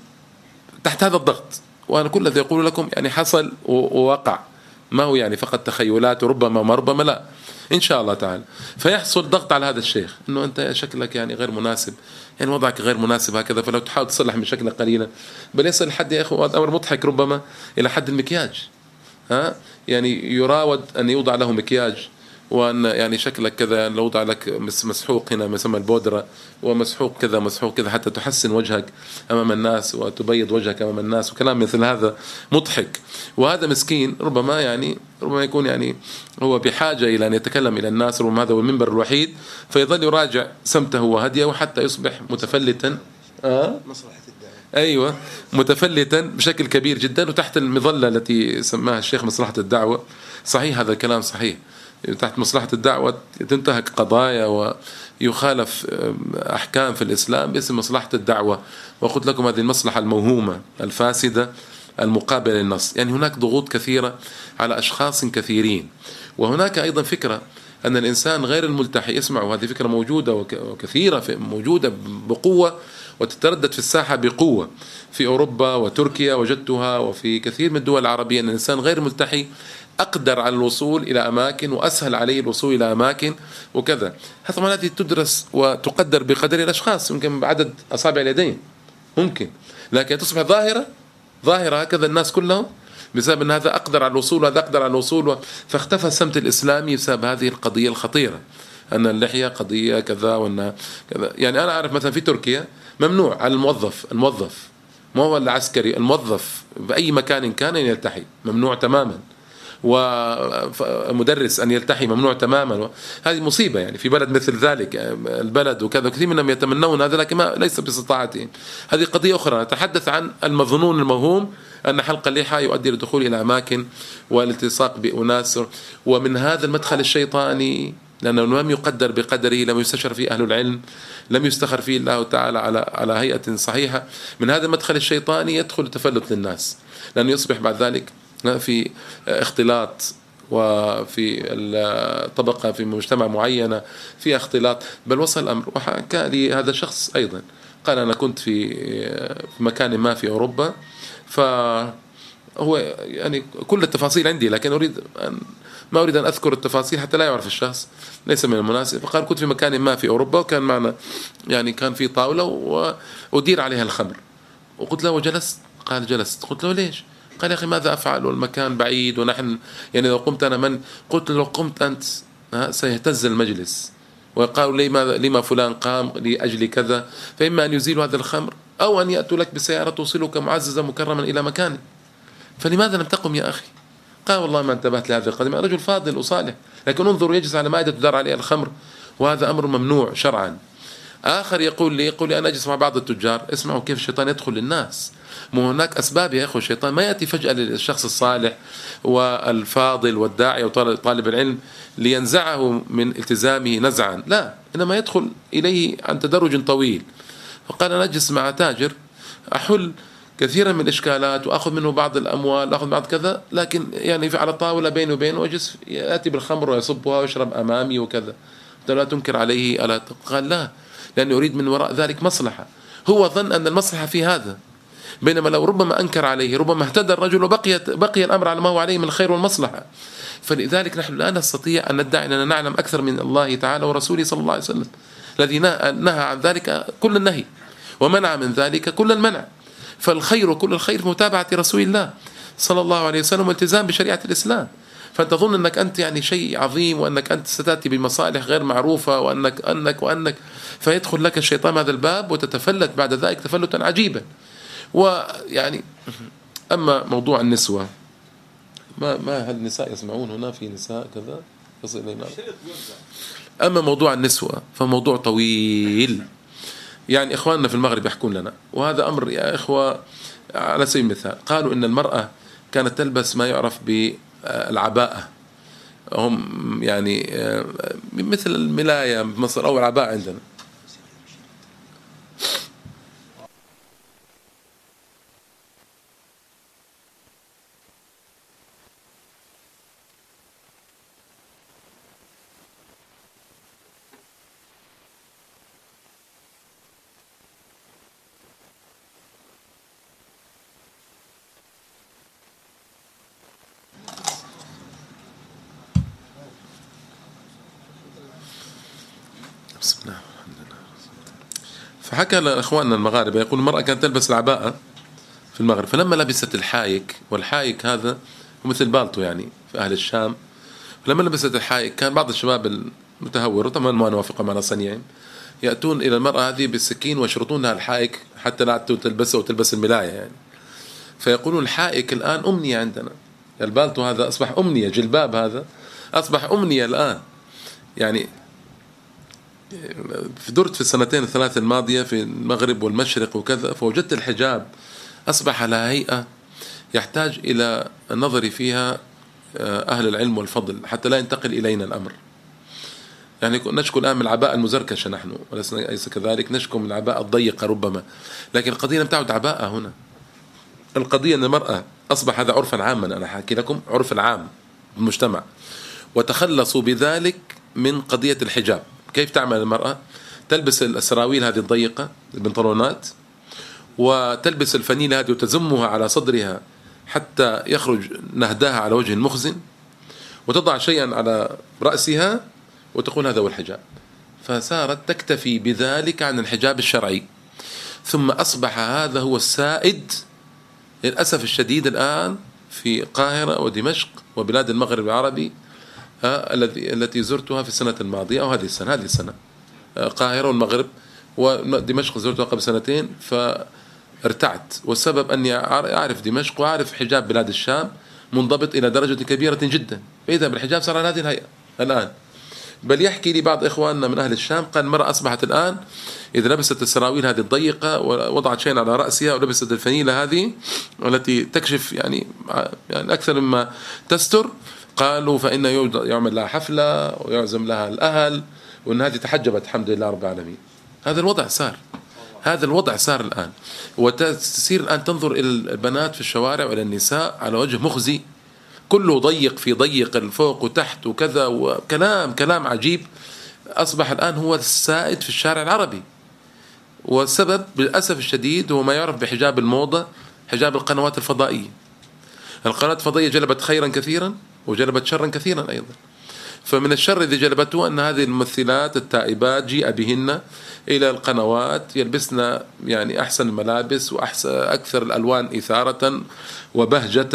تحت هذا الضغط. وأنا كل الذي أقول لكم يعني حصل ووقع، ما هو يعني فقط تخيلات وربما مربما، لا، إن شاء الله تعالى. فيحصل ضغط على هذا الشيخ إنه أنت شكلك يعني غير مناسب، يعني وضعك غير مناسب هكذا، فلو تحاول تصلح من شكلك قليلا، بل يصل لحد يا أخوة أمر مضحك ربما إلى حد المكياج، ها يعني يراود أن يوضع له مكياج، وأن يعني شكلك كذا لو وضع لك مسحوق هنا ما يسمى البودرة، ومسحوق كذا مسحوق كذا حتى تحسن وجهك أمام الناس وتبيض وجهك أمام الناس، وكلام مثل هذا مضحك. وهذا مسكين ربما يعني ربما يكون يعني هو بحاجة إلى أن يتكلم إلى الناس، ربما هذا هو المنبر الوحيد، فيظل يراجع سمته وهديه حتى يصبح متفلتا. آه؟ مصلحة الدعوة. أيوة، متفلتا بشكل كبير جدا، وتحت المظلة التي سماها الشيخ مصلحة الدعوة. صحيح هذا الكلام صحيح، تحت مصلحة الدعوة تنتهك قضايا ويخالف أحكام في الإسلام باسم مصلحة الدعوة، وقلت لكم هذه المصلحة الموهومة الفاسدة المقابلة للنص. يعني هناك ضغوط كثيرة على أشخاص كثيرين، وهناك أيضا فكرة أن الإنسان غير الملتحي، اسمعوا هذه فكرة موجودة وكثيرة موجودة بقوة وتتردد في الساحة بقوة في أوروبا وتركيا، وجدتها وفي كثير من الدول العربية، أن الإنسان غير ملتحي أقدر على الوصول إلى أماكن وأسهل عليه الوصول إلى أماكن وكذا. طبعا هذه تدرس وتقدر بقدر الأشخاص، يمكن بعدد أصابع اليدين ممكن، لكن تصبح ظاهرة ظاهرة هكذا الناس كلهم بسبب أن هذا أقدر على الوصول وهذا أقدر على الوصول، فاختفى السمت الإسلامي بسبب هذه القضية الخطيرة، أن اللحية قضية كذا وأن كذا. يعني أنا أعرف مثلا في تركيا ممنوع على الموظف الموظف ما هو العسكري، الموظف بأي مكان كان أن يلتحي، ممنوع تماما، ومدرس أن يلتحي ممنوع تماما. هذه مصيبة يعني في بلد مثل ذلك البلد وكذا، كثير منهم يتمنون هذا لكن ما ليس باستطاعتهم. هذه قضية أخرى. نتحدث عن المظنون الموهوم أن حلق اللحى يؤدي للدخول إلى أماكن والالتصاق بأناس، ومن هذا المدخل الشيطاني، لأنه لم يقدر بقدره، لم يستشر فيه أهل العلم، لم يستخر فيه الله تعالى على على هيئة صحيحة. من هذا المدخل الشيطاني يدخل التفلت للناس، لأنه يصبح بعد ذلك في اختلاط، وفي الطبقة في مجتمع معينة في اختلاط. بل وصل الأمر، وحكى لي هذا الشخص أيضا، قال أنا كنت في مكان ما في أوروبا، فهو يعني كل التفاصيل عندي، لكن أريد أن ما أريد أن أذكر التفاصيل حتى لا يعرف الشخص، ليس من المناسب. فقال كنت في مكان ما في أوروبا، وكان معنا يعني كان في طاولة وأدير عليها الخمر، وقلت له وجلست؟ قال جلست. قلت له ليش؟ قال يا أخي ماذا أفعل والمكان بعيد ونحن يعني لو قمت أنا من قلت له لو قمت أنت سيهتز المجلس وقالوا لي ماذا لما فلان قام لأجل كذا، فإما أن يزيلوا هذا الخمر أو أن يأتوا لك بسيارة توصلك معززا مكرما إلى مكانك، فلماذا لم تقم يا أخي؟ قال والله ما انتبهت لهذه القضية، رجل فاضل وصالح، لكن انظروا يجلس على مائدة تدار عليها الخمر، وهذا أمر ممنوع شرعا. آخر يقول لي يقول لي أنا أجلس مع بعض التجار، اسمعوا كيف الشيطان يدخل للناس. مو هناك أسباب يا أخوة، الشيطان ما يأتي فجأة للشخص الصالح والفاضل والداعي وطالب العلم لينزعه من التزامه نزعا، لا، إنما يدخل إليه عن تدرج طويل. فقال أنا أجلس مع تاجر أحل كثيرا من الإشكالات وأخذ منه بعض الأموال، أخذ بعض كذا، لكن يعني على طاولة بيني وبينه وأجلس يأتي بالخمر ويصبها ويشرب أمامي وكذا. لا تنكر عليه ألا؟ قال لا، لأنه يريد من وراء ذلك مصلحة، هو ظن أن المصلحة في هذا، بينما لو ربما أنكر عليه ربما اهتدى الرجل وبقي بقي الأمر على ما هو عليه من الخير والمصلحة. فلذلك نحن لا نستطيع أن ندعي أننا نعلم أكثر من الله تعالى ورسوله صلى الله عليه وسلم، الذي نهى عن ذلك كل النهي ومنع من ذلك كل المنع. فالخير كل الخير متابعة رسول الله صلى الله عليه وسلم والالتزام بشريعة الإسلام. فأنت تظن أنك أنت يعني شيء عظيم وأنك أنت ستأتي بمصالح غير معروفة وأنك أنك وأنك فيدخل لك الشيطان هذا الباب وتتفلت بعد ذلك تفلتا عجيبا. ويعني أما موضوع النسوة، ما ما هل النساء يسمعون هنا؟ في نساء كذا يصل إلينا. أما موضوع النسوة فموضوع طويل، يعني إخواننا في المغرب يحكون لنا، وهذا أمر يا إخوة على سبيل المثال قالوا إن المرأة كانت تلبس ما يعرف بالعباءة، هم يعني مثل الملاية في مصر أو العباءة عندنا. بسم الله الحمد لله. فحكى لإخواننا المغاربة يقول المرأة كانت تلبس العباءة في المغرب، فلما لبست الحايك، والحايك هذا مثل بالطو يعني في أهل الشام، فلما لبست الحايك كان بعض الشباب المتهور طبعا ما نوافق مع صنيعهم يأتون إلى المرأة هذه بالسكين ويشرطون لها الحايك حتى لا تلبسه وتلبس الملاية يعني. فيقولون الحائك الآن أمنية عندنا، البالطو هذا أصبح أمنية، جلباب هذا أصبح أمنية الآن. يعني درت في السنتين الثلاث الماضية في المغرب والمشرق وكذا، فوجدت الحجاب أصبح على هيئة يحتاج إلى النظر فيها أهل العلم والفضل حتى لا ينتقل إلينا الأمر. يعني نشكو الآن من العباءة المزركشة نحن، وليس كذلك نشكو من العباءة الضيقة ربما، لكن القضية لم تعد عباءة هنا. القضية أن المرأة أصبح هذا عرفا عاما، أنا حكي لكم عرف العام المجتمع، وتخلصوا بذلك من قضية الحجاب. كيف تعمل المرأة؟ تلبس السراويل هذه الضيقة البنطلونات، وتلبس الفنيلة هذه وتزمها على صدرها حتى يخرج نهداها على وجه مخزن، وتضع شيئا على رأسها وتقول هذا هو الحجاب. فصارت تكتفي بذلك عن الحجاب الشرعي، ثم أصبح هذا هو السائد للأسف الشديد الآن في القاهرة ودمشق وبلاد المغرب العربي التي التي زرتها في السنة الماضية أو هذه السنة هذه السنة القاهرة والمغرب ودمشق زرتها قبل سنتين فارتعت. والسبب أني أعرف دمشق وأعرف حجاب بلاد الشام منضبط إلى درجة كبيرة جدا، فإذا بالحجاب صار على هذه الهيئة الآن. بل يحكي لي بعض إخواننا من أهل الشام قال المرأة أصبحت الآن إذا لبست السراويل هذه الضيقة ووضعت شيئا على رأسها ولبست الفنيلة هذه التي تكشف يعني يعني أكثر مما تستر، قالوا فإن يعمل لها حفلة ويعزم لها الأهل وأن هذه تحجبت الحمد لله رب العالمين. هذا الوضع صار، هذا الوضع صار الآن، وتسير الآن تنظر إلى البنات في الشوارع وإلى النساء على وجه مخزي، كله ضيق في ضيق الفوق وتحت وكذا، وكلام كلام عجيب أصبح الآن هو السائد في الشارع العربي. والسبب بالأسف الشديد هو ما يعرف بحجاب الموضة، حجاب القنوات الفضائية. القنوات الفضائية جلبت خيرا كثيرا وجلبت شرا كثيرا أيضا. فمن الشر الذي جلبته أن هذه الممثلات التائبات جيء بهن إلى القنوات يلبسن يعني أحسن الملابس وأحسن أكثر الألوان إثارة وبهجة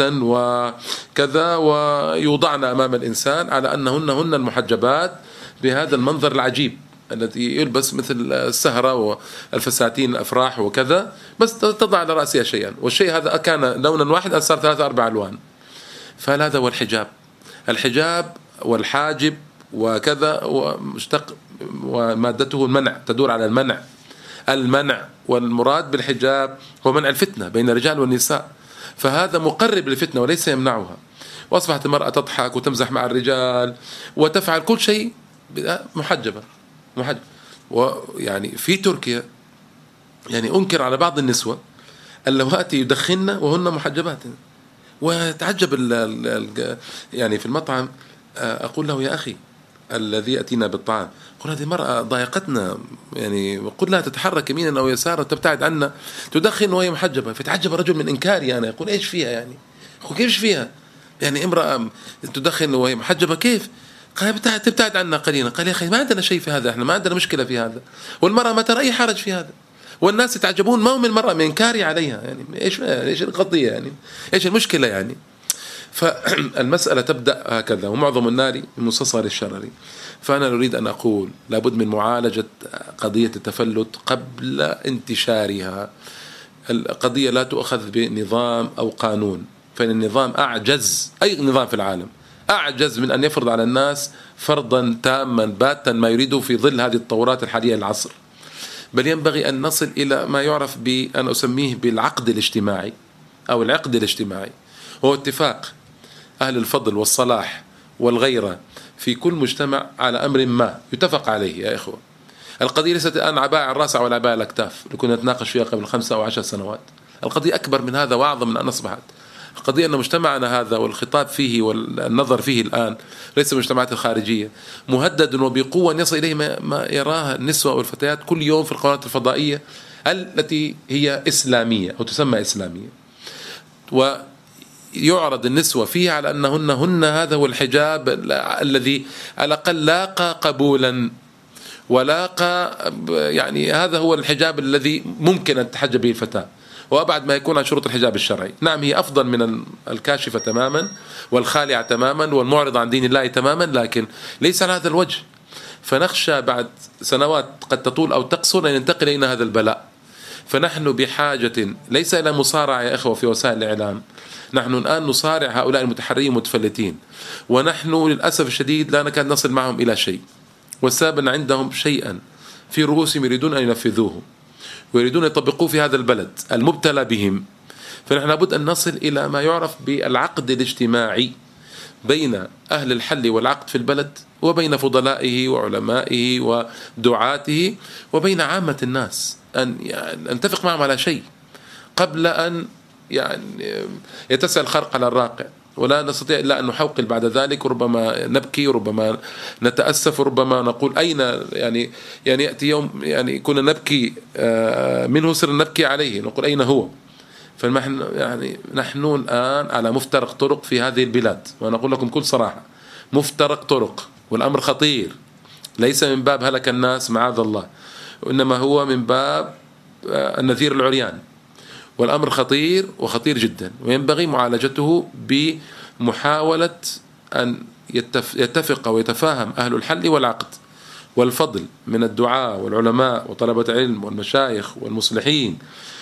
وكذا، ويوضعن أمام الإنسان على أنهن هن المحجبات بهذا المنظر العجيب الذي يلبس مثل السهرة والفساتين الأفراح وكذا، بس تضع على رأسها شيئا، والشيء هذا كان لونا واحد صار ثلاثة أربع ألوان. فهذا هو الحجاب. الحجاب والحاجب وكذا ومشتق ومادته المنع، تدور على المنع المنع والمراد بالحجاب هو منع الفتنة بين الرجال والنساء، فهذا مقرب للفتنة وليس يمنعها. وأصبحت المرأة تضحك وتمزح مع الرجال وتفعل كل شيء محجبة محجبة. ويعني في تركيا يعني أنكر على بعض النسوة اللواتي يدخن وهن محجبات، وتعجب ال ال يعني في المطعم أقول له يا أخي الذي يأتينا بالطعام، قل هذه المرأة ضايقتنا، يعني قل لها تتحرك يمينا أو يسارا تبتعد عنا، تدخن وهي محجبة. فتعجب الرجل من إنكاري أنا، يقول إيش فيها يعني كيف فيها يعني امرأة تدخن وهي محجبة كيف؟ قال تبتعد عنا قليلا. قال يا أخي ما عندنا شيء في هذا، إحنا ما عندنا مشكلة في هذا، والمرأة ما ترى أي حرج في هذا، والناس يتعجبون ما هو من المرأة من إنكاري عليها، يعني إيش إيش القضية يعني إيش المشكلة يعني. فالمسألة تبدأ هكذا، ومعظم النار من مستصغر الشرر. فأنا أريد أن أقول لابد من معالجة قضية التفلت قبل انتشارها. القضية لا تؤخذ بنظام أو قانون، فإن النظام أعجز، أي نظام في العالم أعجز من أن يفرض على الناس فرضا تاما باتا ما يريده في ظل هذه التطورات الحالية للعصر، بل ينبغي أن نصل إلى ما يعرف بأن أسميه بالعقد الاجتماعي أو العقد الاجتماعي، هو اتفاق أهل الفضل والصلاح والغيرة في كل مجتمع على أمر ما يتفق عليه. يا إخوة القضية ليست الآن عباءة على الرأس أو عباءة على الأكتاف اللي كنا نتناقش فيها قبل خمسة أو عشر سنوات. القضية أكبر من هذا وأعظم من أن أصبحت. القضية أن مجتمعنا هذا والخطاب فيه والنظر فيه الآن ليس المجتمعات الخارجية مهدد وبقوة يصل إليه ما يراها النسوة والفتيات كل يوم في القنوات الفضائية التي هي إسلامية أو تسمى إسلامية، ويعرض النسوة فيها على أنهن هن هذا هو الحجاب الذي على الأقل لاقى قبولا ولاقى، يعني هذا هو الحجاب الذي ممكن أن تحجب به الفتاة، وأبعد ما يكون عن شروط الحجاب الشرعي. نعم هي أفضل من الكاشفة تماما والخالعة تماما والمعرضة عن دين الله تماما، لكن ليس على هذا الوجه. فنخشى بعد سنوات قد تطول أو تقصر أن ينتقل إلينا هذا البلاء. فنحن بحاجة ليس إلى مصارعة يا إخوة في وسائل الإعلام، نحن الآن نصارع هؤلاء المتحررين المتفلتين، ونحن للأسف الشديد لا نكاد نصل معهم إلى شيء، والسبب أن عندهم شيئا في رؤوسهم يريدون أن ينفذوه ويريدون أن يطبقوه في هذا البلد المبتلى بهم. فنحن لابد أن نصل إلى ما يعرف بالعقد الاجتماعي بين أهل الحل والعقد في البلد وبين فضلائه وعلمائه ودعاته وبين عامة الناس، أن يعني نتفق معهم على شيء قبل أن يعني يتسع الخرق على الراقع، ولا نستطيع إلا أن نحوقل بعد ذلك، وربما نبكي وربما نتأسف وربما نقول أين يعني يعني يأتي يوم يعني كنا نبكي منه سر نبكي عليه، نقول أين هو. فنحن يعني نحن الآن على مفترق طرق في هذه البلاد، وأنا أقول لكم كل صراحة مفترق طرق، والأمر خطير، ليس من باب هلك الناس معاذ الله، وإنما هو من باب النذير العريان، والأمر خطير وخطير جدا، وينبغي معالجته بمحاولة أن يتفق ويتفاهم أهل الحل والعقد والفضل من الدعاء والعلماء وطلبة العلم والمشايخ والمصلحين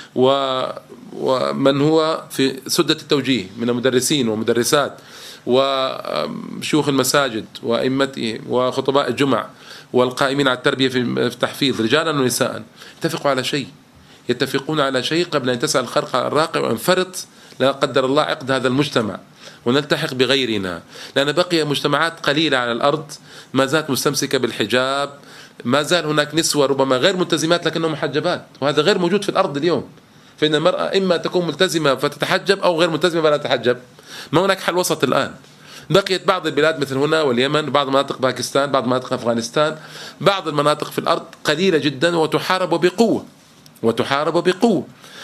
ومن هو في سدة التوجيه من المدرسين ومدرسات وشيوخ المساجد وأئمته وخطباء الجمع والقائمين على التربية في التحفيظ رجالا ونساء، يتفقوا على شيء، يتفقون على شيء قبل أن تسأل الخرق على الراقع وانفرط لا قدر الله عقد هذا المجتمع ونلتحق بغيرنا، لأن بقي مجتمعات قليلة على الأرض ما زالت مستمسكة بالحجاب، ما زال هناك نسوة ربما غير ملتزمات لكنهم محجبات، وهذا غير موجود في الأرض اليوم. فإن المرأة إما تكون ملتزمة فتتحجب أو غير ملتزمة فلا تتحجب، ما هناك حل وسط الآن. بقيت بعض البلاد مثل هنا واليمن، بعض مناطق باكستان، بعض مناطق أفغانستان، بعض المناطق في الأرض قليلة جدا وتحارب بقوة وتحارب بقوة.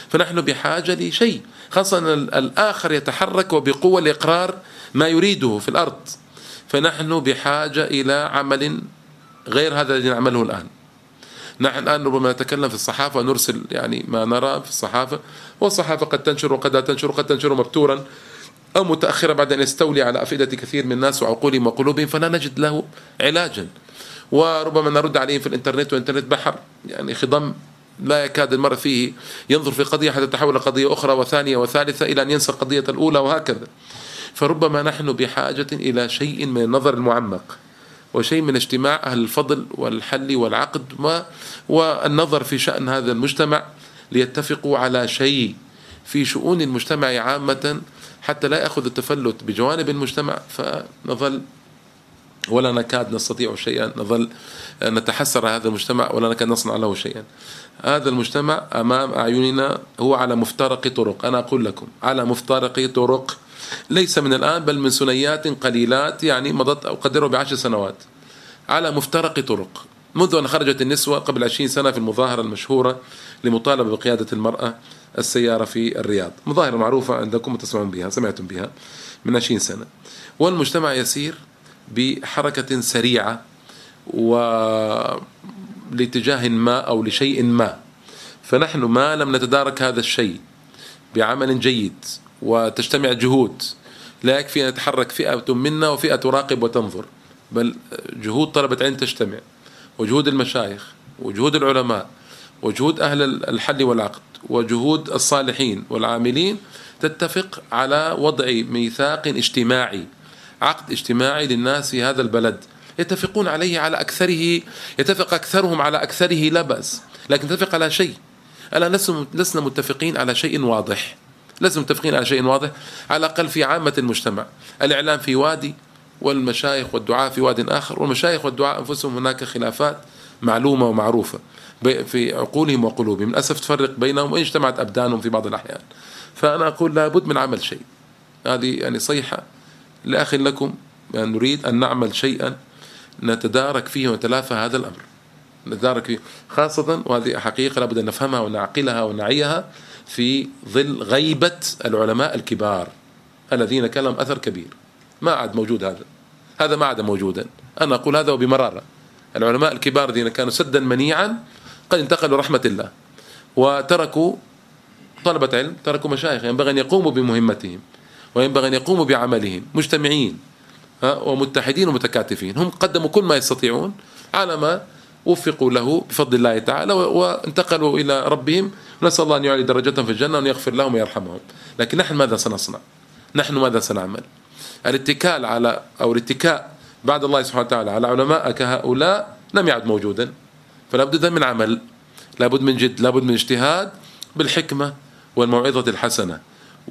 فنحن بحاجة لشيء، خاصة الآخر يتحرك وبقوة لإقرار ما يريده في الأرض، فنحن بحاجة إلى عمل غير هذا الذي نعمله الآن. نحن الآن ربما نتكلم في الصحافة ونرسل يعني ما نرى في الصحافة، والصحافة قد تنشر وقد لا تنشر، وقد تنشر مبتورا أو متأخرا بعد أن يستولي على أفئدة كثير من الناس وعقولهم وقلوبهم، فلا نجد له علاجا. وربما نرد عليهم في الإنترنت، والإنترنت بحر يعني خضم لا يكاد المرء فيه ينظر في قضية حتى تتحول لقضية أخرى وثانية وثالثة إلى أن ينسى القضية الأولى، وهكذا. فربما نحن بحاجة إلى شيء من النظر المعمق، وشيء من اجتماع أهل الفضل والحل والعقد والنظر في شأن هذا المجتمع، ليتفقوا على شيء في شؤون المجتمع عامة، حتى لا يأخذ التفلت بجوانب المجتمع فنظل ولا نكاد نستطيع شيئا، نظل نتحسر هذا المجتمع ولا نكاد نصنع له شيئا. هذا المجتمع أمام أعيننا هو على مفترق طرق، أنا أقول لكم على مفترق طرق، ليس من الآن بل من سنيات قليلات يعني مضت أو قدروا بعشر سنوات، على مفترق طرق. منذ أن خرجت النسوة قبل عشرين سنة في المظاهرة المشهورة لمطالبة بقيادة المرأة السيارة في الرياض، مظاهرة معروفة عندكم وتسمعون بها، سمعتم بها من عشرين سنة، والمجتمع يسير بحركة سريعة ولاتجاه ما أو لشيء ما. فنحن ما لم نتدارك هذا الشيء بعمل جيد وتجتمع جهود، لا يكفي أن يتحرك فئة منا وفئة تراقب وتنظر، بل جهود طلبة علم تجتمع، وجهود المشايخ، وجهود العلماء، وجهود أهل الحل والعقد، وجهود الصالحين والعاملين، تتفق على وضع ميثاق اجتماعي، عقد اجتماعي للناس في هذا البلد يتفقون عليه على أكثره، يتفق أكثرهم على أكثره لا بأس، لكن نتفق على شيء. الآن لسنا متفقين على شيء واضح، لسنا متفقين على شيء واضح على الأقل في عامة المجتمع. الإعلام في وادي والمشايخ والدعاء في واد آخر، والمشايخ والدعاء أنفسهم هناك خلافات معلومة ومعروفة في عقولهم وقلوبهم، من أسف تفرق بينهم وإن اجتمعت أبدانهم في بعض الأحيان. فأنا أقول لابد من عمل شيء، هذه يعني صيحة لأخي لكم، يعني نريد أن نعمل شيئا نتدارك فيه ونتلافى هذا الأمر، نتدارك فيه خاصة، وهذه حقيقة لابد أن نفهمها ونعقلها ونعيها في ظل غيبة العلماء الكبار الذين كان لهم أثر كبير. ما عاد موجود هذا، هذا ما عاد موجودا، أنا أقول هذا وبمرارة. العلماء الكبار الذين كانوا سدا منيعا قد انتقلوا رحمة الله، وتركوا طلبة علم، تركوا مشايخ ينبغي أن يقوموا بمهمتهم وينبغي أن يقوموا بعملهم مجتمعين ومتحدين ومتكاتفين. هم قدموا كل ما يستطيعون على ما وفقوا له بفضل الله تعالى، وانتقلوا إلى ربهم، ونسأل الله أن يعلي درجتهم في الجنة وأن يغفر لهم ويرحمهم. لكن نحن ماذا سنصنع؟ نحن ماذا سنعمل؟ الاتكال على أو الاتكاء بعد الله سبحانه وتعالى على علماء كهؤلاء لم يعد موجودا، فلا بد من عمل، لا بد من جد، لا بد من اجتهاد بالحكمة والموعظة الحسنة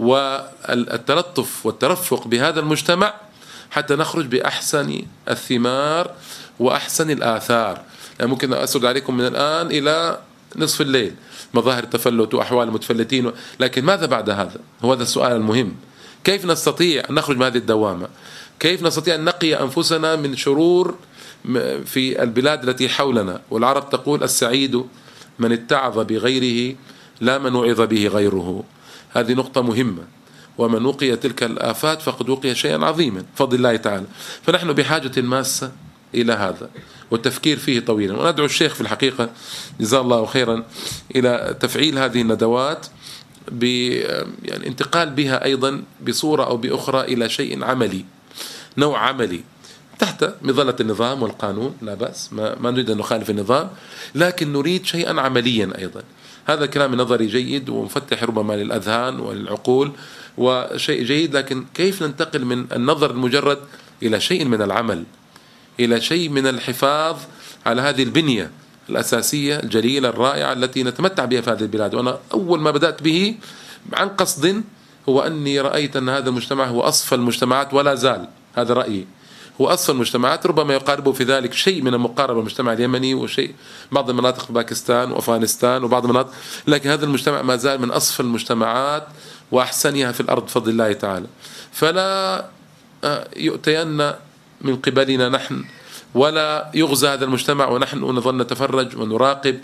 والتلطف والترفق بهذا المجتمع، حتى نخرج بأحسن الثمار وأحسن الآثار. يعني ممكن أسرد عليكم من الآن إلى نصف الليل مظاهر التفلت وأحوال المتفلتين، لكن ماذا بعد هذا؟ هو هذا السؤال المهم. كيف نستطيع أن نخرج من هذه الدوامة؟ كيف نستطيع أن نقي أنفسنا من شرور في البلاد التي حولنا؟ والعرب تقول السعيد من اتعظ بغيره لا من وعظ به غيره. هذه نقطة مهمة، ومن وقي تلك الآفات فقد وقي شيئا عظيما بفضل الله تعالى. فنحن بحاجة ماسة إلى هذا والتفكير فيه طويلا، وندعو الشيخ في الحقيقة جزاه الله خيرا إلى تفعيل هذه الندوات ب يعني انتقال بها أيضا بصورة أو بأخرى إلى شيء عملي، نوع عملي تحت مظلة النظام والقانون، لا بأس، ما, ما نريد أن نخالف النظام، لكن نريد شيئا عمليا أيضا. هذا كلام نظري جيد ومفتح ربما للأذهان والعقول وشيء جيد، لكن كيف ننتقل من النظر المجرد إلى شيء من العمل، إلى شيء من الحفاظ على هذه البنية الأساسية الجليلة الرائعة التي نتمتع بها في هذه البلاد. وأنا أول ما بدأت به عن قصد هو أني رأيت أن هذا المجتمع هو أصفى المجتمعات، ولا زال هذا رأيي، هو أصفى المجتمعات، ربما يقاربه في ذلك شيء من المقاربة المجتمع اليمني وشيء بعض المناطق في باكستان وأفغانستان وبعض المناطق، لكن هذا المجتمع ما زال من أصفى المجتمعات وأحسنها في الأرض بفضل الله تعالى. فلا يؤتين من قبلنا نحن ولا يغزى هذا المجتمع ونحن نظل نتفرج ونراقب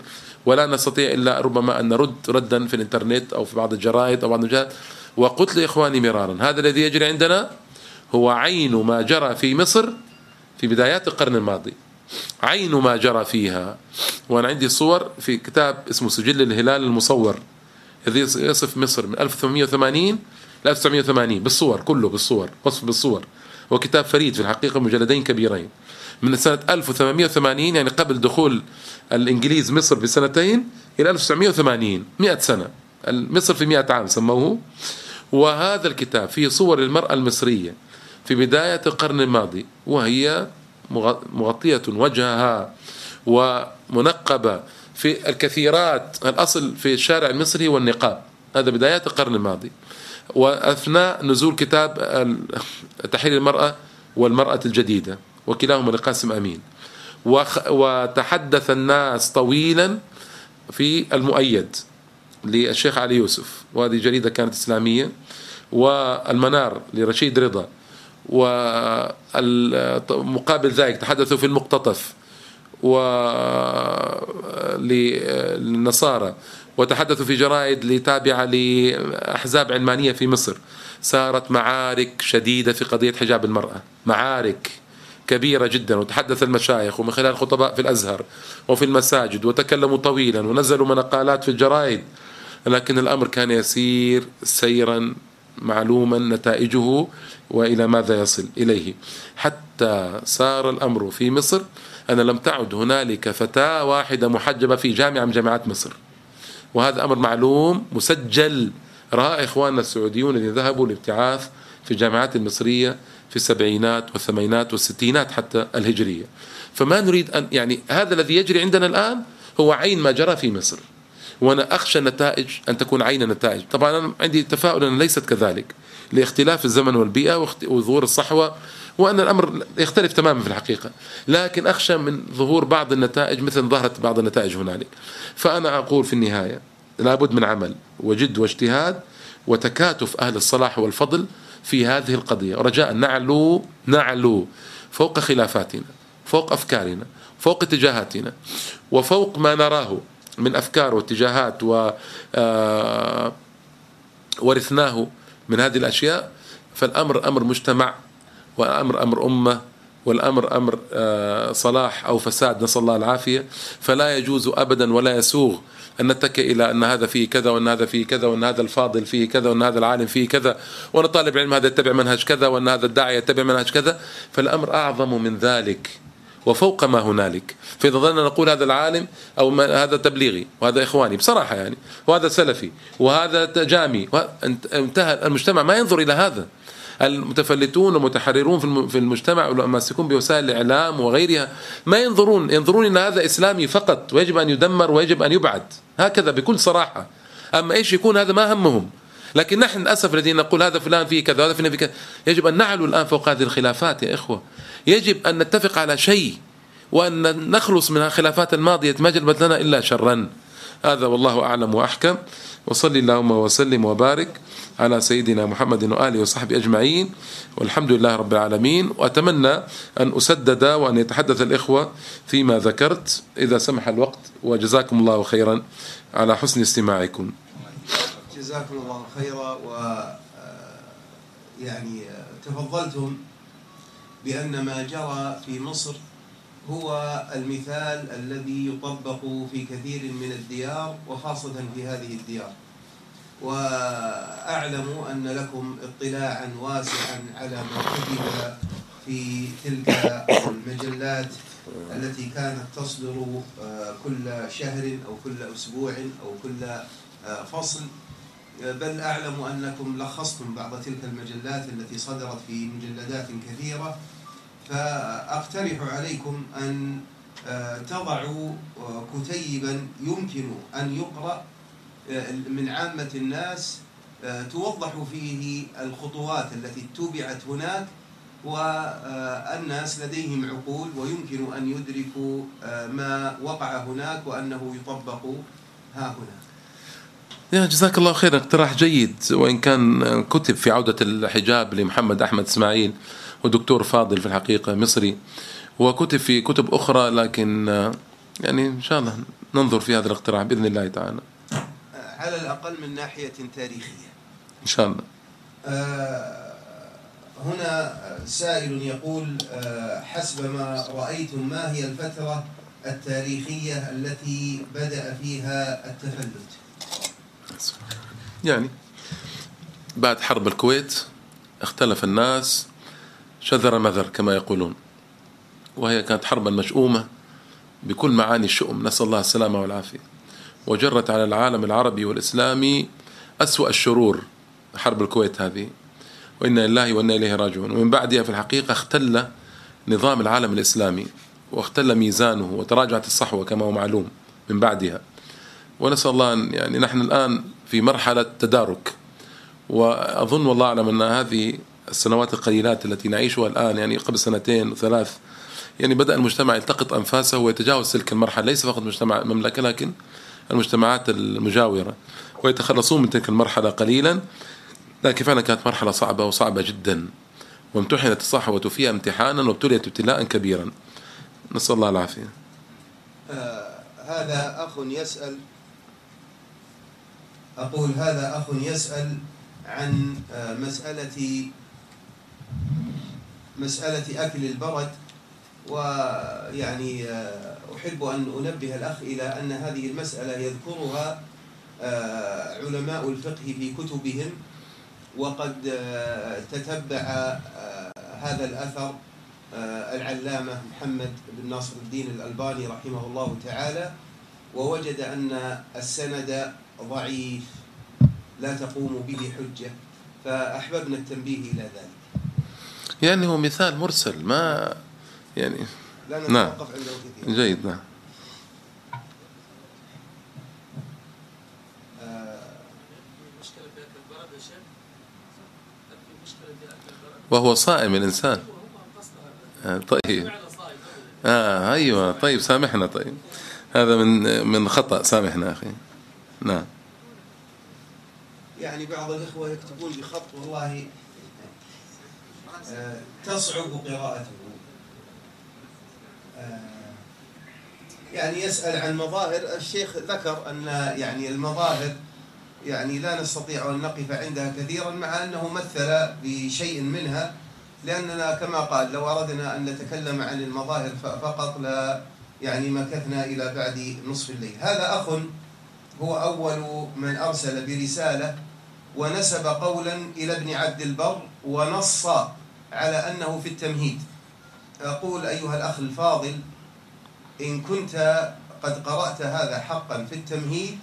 ولا نستطيع إلا ربما أن نرد ردا في الإنترنت أو في بعض الجرائد أو بعض المجالات. وقلت لإخواني مرارا هذا الذي يجري عندنا هو عين ما جرى في مصر في بدايات القرن الماضي، عين ما جرى فيها. وأنا عندي صور في كتاب اسمه سجل الهلال المصور الذي يصف مصر من ألف وثمانمئة وثمانين ل ألف وتسعمئة وثمانين بالصور، كله بالصور، وصف بالصور. هو كتاب فريد في الحقيقة، مجلدين كبيرين من سنة ألف وثمانمئة وثمانين، يعني قبل دخول الإنجليز مصر بسنتين، إلى ألف وتسعمئة وثمانين، مئة سنة، مصر في مئة عام سموه. وهذا الكتاب فيه صور المرأة المصرية في بداية القرن الماضي، وهي مغطية وجهها ومنقبة في الكثيرات. الأصل في الشارع المصري والنقاب، هذا بدايات القرن الماضي. وأثناء نزول كتاب تحرير المرأة والمرأة الجديدة، وكلاهما لقاسم أمين، وتحدث الناس طويلا في المؤيد للشيخ علي يوسف، وهذه جريدة كانت إسلامية، والمنار لرشيد رضا، ومقابل ذلك تحدثوا في المقتطف وللنصارى، وتحدثوا في جرائد لتابعة لأحزاب علمانية في مصر. صارت معارك شديدة في قضية حجاب المرأة، معارك كبيرة جدا، وتحدث المشايخ ومن خلال خطباء في الأزهر وفي المساجد، وتكلموا طويلا ونزلوا مقالات في الجرائد، لكن الأمر كان يسير سيرا معلوما نتائجه وإلى ماذا يصل إليه، حتى صار الأمر في مصر أن لم تعد هنالك فتاة واحدة محجبة في جامعة من جامعات مصر. وهذا أمر معلوم مسجل، رأى إخواننا السعوديون الذين ذهبوا للابتعاث في الجامعات المصرية في السبعينات والثمانينات والستينات حتى الهجرية. فما نريد أن يعني هذا الذي يجري عندنا الآن هو عين ما جرى في مصر، وأنا أخشى النتائج أن تكون عين النتائج. طبعا أنا عندي تفاؤل أن ليست كذلك لاختلاف الزمن والبيئة وظهور الصحوة، وأن الأمر يختلف تماما في الحقيقة، لكن أخشى من ظهور بعض النتائج مثل ظهرت بعض النتائج هنالك. فأنا أقول في النهاية لابد من عمل وجد واجتهاد وتكاتف أهل الصلاح والفضل في هذه القضية، ورجاء نعلو نعلو فوق خلافاتنا، فوق أفكارنا، فوق اتجاهاتنا، وفوق ما نراه من أفكار واتجاهات وورثناه من هذه الأشياء. فالأمر أمر مجتمع، والأمر أمر أمة، والأمر أمر صلاح أو فساد، نسأل الله العافية. فلا يجوز أبدا ولا يسوغ أن نتكئ إلى أن هذا فيه كذا وأن هذا فيه كذا وأن هذا الفاضل فيه كذا وأن هذا العالم فيه كذا وأن طالب علم هذا يتبع منهج كذا وأن هذا الداعية يتبع منهج كذا. فالأمر أعظم من ذلك وفوق ما هنالك. فإذا ظلنا نقول هذا العالم أو هذا تبليغي وهذا إخواني بصراحة يعني وهذا سلفي وهذا جامي، انتهى المجتمع ما ينظر إلى هذا. المتفلتون والمتحررون في المجتمع والماسكون بوسائل الإعلام وغيرها ما ينظرون ينظرون إن هذا إسلامي فقط ويجب أن يدمر ويجب أن يبعد، هكذا بكل صراحة. أما إيش يكون هذا ما همهم. لكن نحن للأسف الذين نقول هذا فلان فيه كذا وهذا فلان فيه كذا، يجب أن نعلو الآن فوق هذه الخلافات يا إخوة. يجب أن نتفق على شيء وأن نخلص من الخلافات الماضية ما جلبت لنا إلا شرا. هذا والله أعلم وأحكم. وصلي اللهم وسلم وبارك على سيدنا محمد وآله وصحبه أجمعين، والحمد لله رب العالمين. وأتمنى أن أسدد وأن يتحدث الإخوة فيما ذكرت إذا سمح الوقت، وجزاكم الله خيرا على حسن استماعكم. جزاكم الله خيرا. و يعني تفضلتم بأن ما جرى في مصر هو المثال الذي يطبق في كثير من الديار وخاصة في هذه الديار، وأعلم أن لكم اطلاعا واسعا على ما كتب في تلك المجلات التي كانت تصدر كل شهر أو كل أسبوع أو كل فصل، بل أعلم أنكم لخصتم بعض تلك المجلات التي صدرت في مجلدات كثيرة. فأقترح عليكم أن تضعوا كتيبا يمكن أن يقرأ من عامة الناس توضح فيه الخطوات التي اتبعت هناك، والناس لديهم عقول ويمكن أن يدركوا ما وقع هناك وأنه يطبق ها هنا. يا جزاك الله خير، اقتراح جيد. وإن كان كتب في عودة الحجاب لمحمد أحمد إسماعيل ودكتور فاضل في الحقيقة مصري، وكتب في كتب أخرى، لكن يعني إن شاء الله ننظر في هذا الاقتراح بإذن الله تعالى على الأقل من ناحية تاريخية إن شاء الله. هنا سائل يقول حسب ما رأيتم ما هي الفترة التاريخية التي بدأ فيها التفلت؟ يعني بعد حرب الكويت اختلف الناس شذر مذر كما يقولون، وهي كانت حربا مشؤومة بكل معاني الشؤم، نسأل الله السلامة والعافية، وجرت على العالم العربي والإسلامي أسوأ الشرور حرب الكويت هذه، وإنا لله وإنا إليه راجعون. ومن بعدها في الحقيقة اختل نظام العالم الإسلامي واختل ميزانه وتراجعت الصحوة كما هو معلوم من بعدها، ونسأل الله أن يعني نحن الآن في مرحلة تدارك، وأظن والله أعلم أن هذه السنوات القليلات التي نعيشها الآن يعني قبل سنتين وثلاث يعني بدأ المجتمع يلتقط أنفاسه ويتجاوز تلك المرحلة، ليس فقط مجتمع المملكة لكن المجتمعات المجاورة، ويتخلصون من تلك المرحلة قليلا، لكن فعلا كانت مرحلة صعبة وصعبة جدا، وامتحنت الصحوة فيها امتحانا وابتليت ابتلاء كبيرا، نسأل الله العافية. آه هذا أخ يسأل أقول هذا أخ يسأل عن آه مسألة مسألة أكل البرد، ويعني آه أحب أن أنبه الأخ إلى أن هذه المسألة يذكرها آه علماء الفقه في كتبهم، وقد آه تتبع آه هذا الأثر آه العلامة محمد بن ناصر الدين الألباني رحمه الله تعالى، ووجد أن السند ضعيف لا تقوم به حجة، فأحببنا التنبيه إلى ذلك. يعني هو مثال مرسل ما يعني لا نتوقف عنده كثير. جيد. نعم. وهو صائم الإنسان. آه طيب. آه أيوة طيب سامحنا. طيب هذا من من خطأ، سامحنا أخي. نعم. يعني بعض الإخوة يكتبون بخط والله آه تصعب قراءته. آه يعني يسأل عن مظاهر، الشيخ ذكر أن يعني المظاهر يعني لا نستطيع أن نقف عندها كثيرا، مع أنه مثل بشيء منها، لأننا كما قال لو أردنا أن نتكلم عن المظاهر فقط لا يعني مكثنا إلى بعد نصف الليل. هذا أخ هو أول من أرسل برسالة ونسب قولا إلى ابن عبد البر ونص على أنه في التمهيد. أقول أيها الأخ الفاضل، إن كنت قد قرأت هذا حقا في التمهيد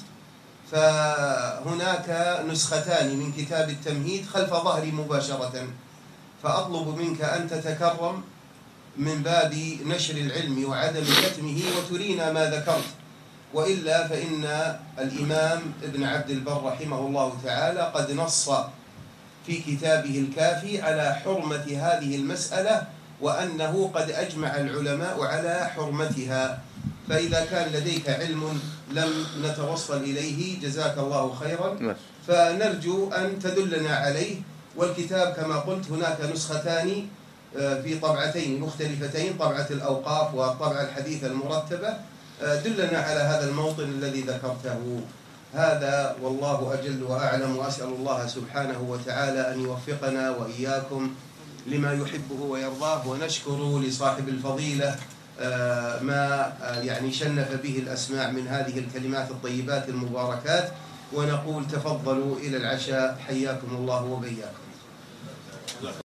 فهناك نسختان من كتاب التمهيد خلف ظهري مباشرة، فأطلب منك أن تتكرم من باب نشر العلم وعدم كتمه وترينا ما ذكرت، وإلا فإن الإمام ابن عبد البر رحمه الله تعالى قد نص في كتابه الكافي على حرمة هذه المسألة، وأنه قد أجمع العلماء على حرمتها، فإذا كان لديك علم لم نتوصل إليه جزاك الله خيرا، فنرجو أن تدلنا عليه. والكتاب كما قلت هناك نسختان في طبعتين مختلفتين، طبعة الأوقاف والطبعة الحديثة المرتبة، دلنا على هذا الموطن الذي ذكرته. هذا والله أجل وأعلم، وأسأل الله سبحانه وتعالى أن يوفقنا وإياكم لما يحبه ويرضاه، ونشكر لصاحب الفضيلة ما يعني شنف به الأسماع من هذه الكلمات الطيبات المباركات، ونقول تفضلوا إلى العشاء حياكم الله وبياكم.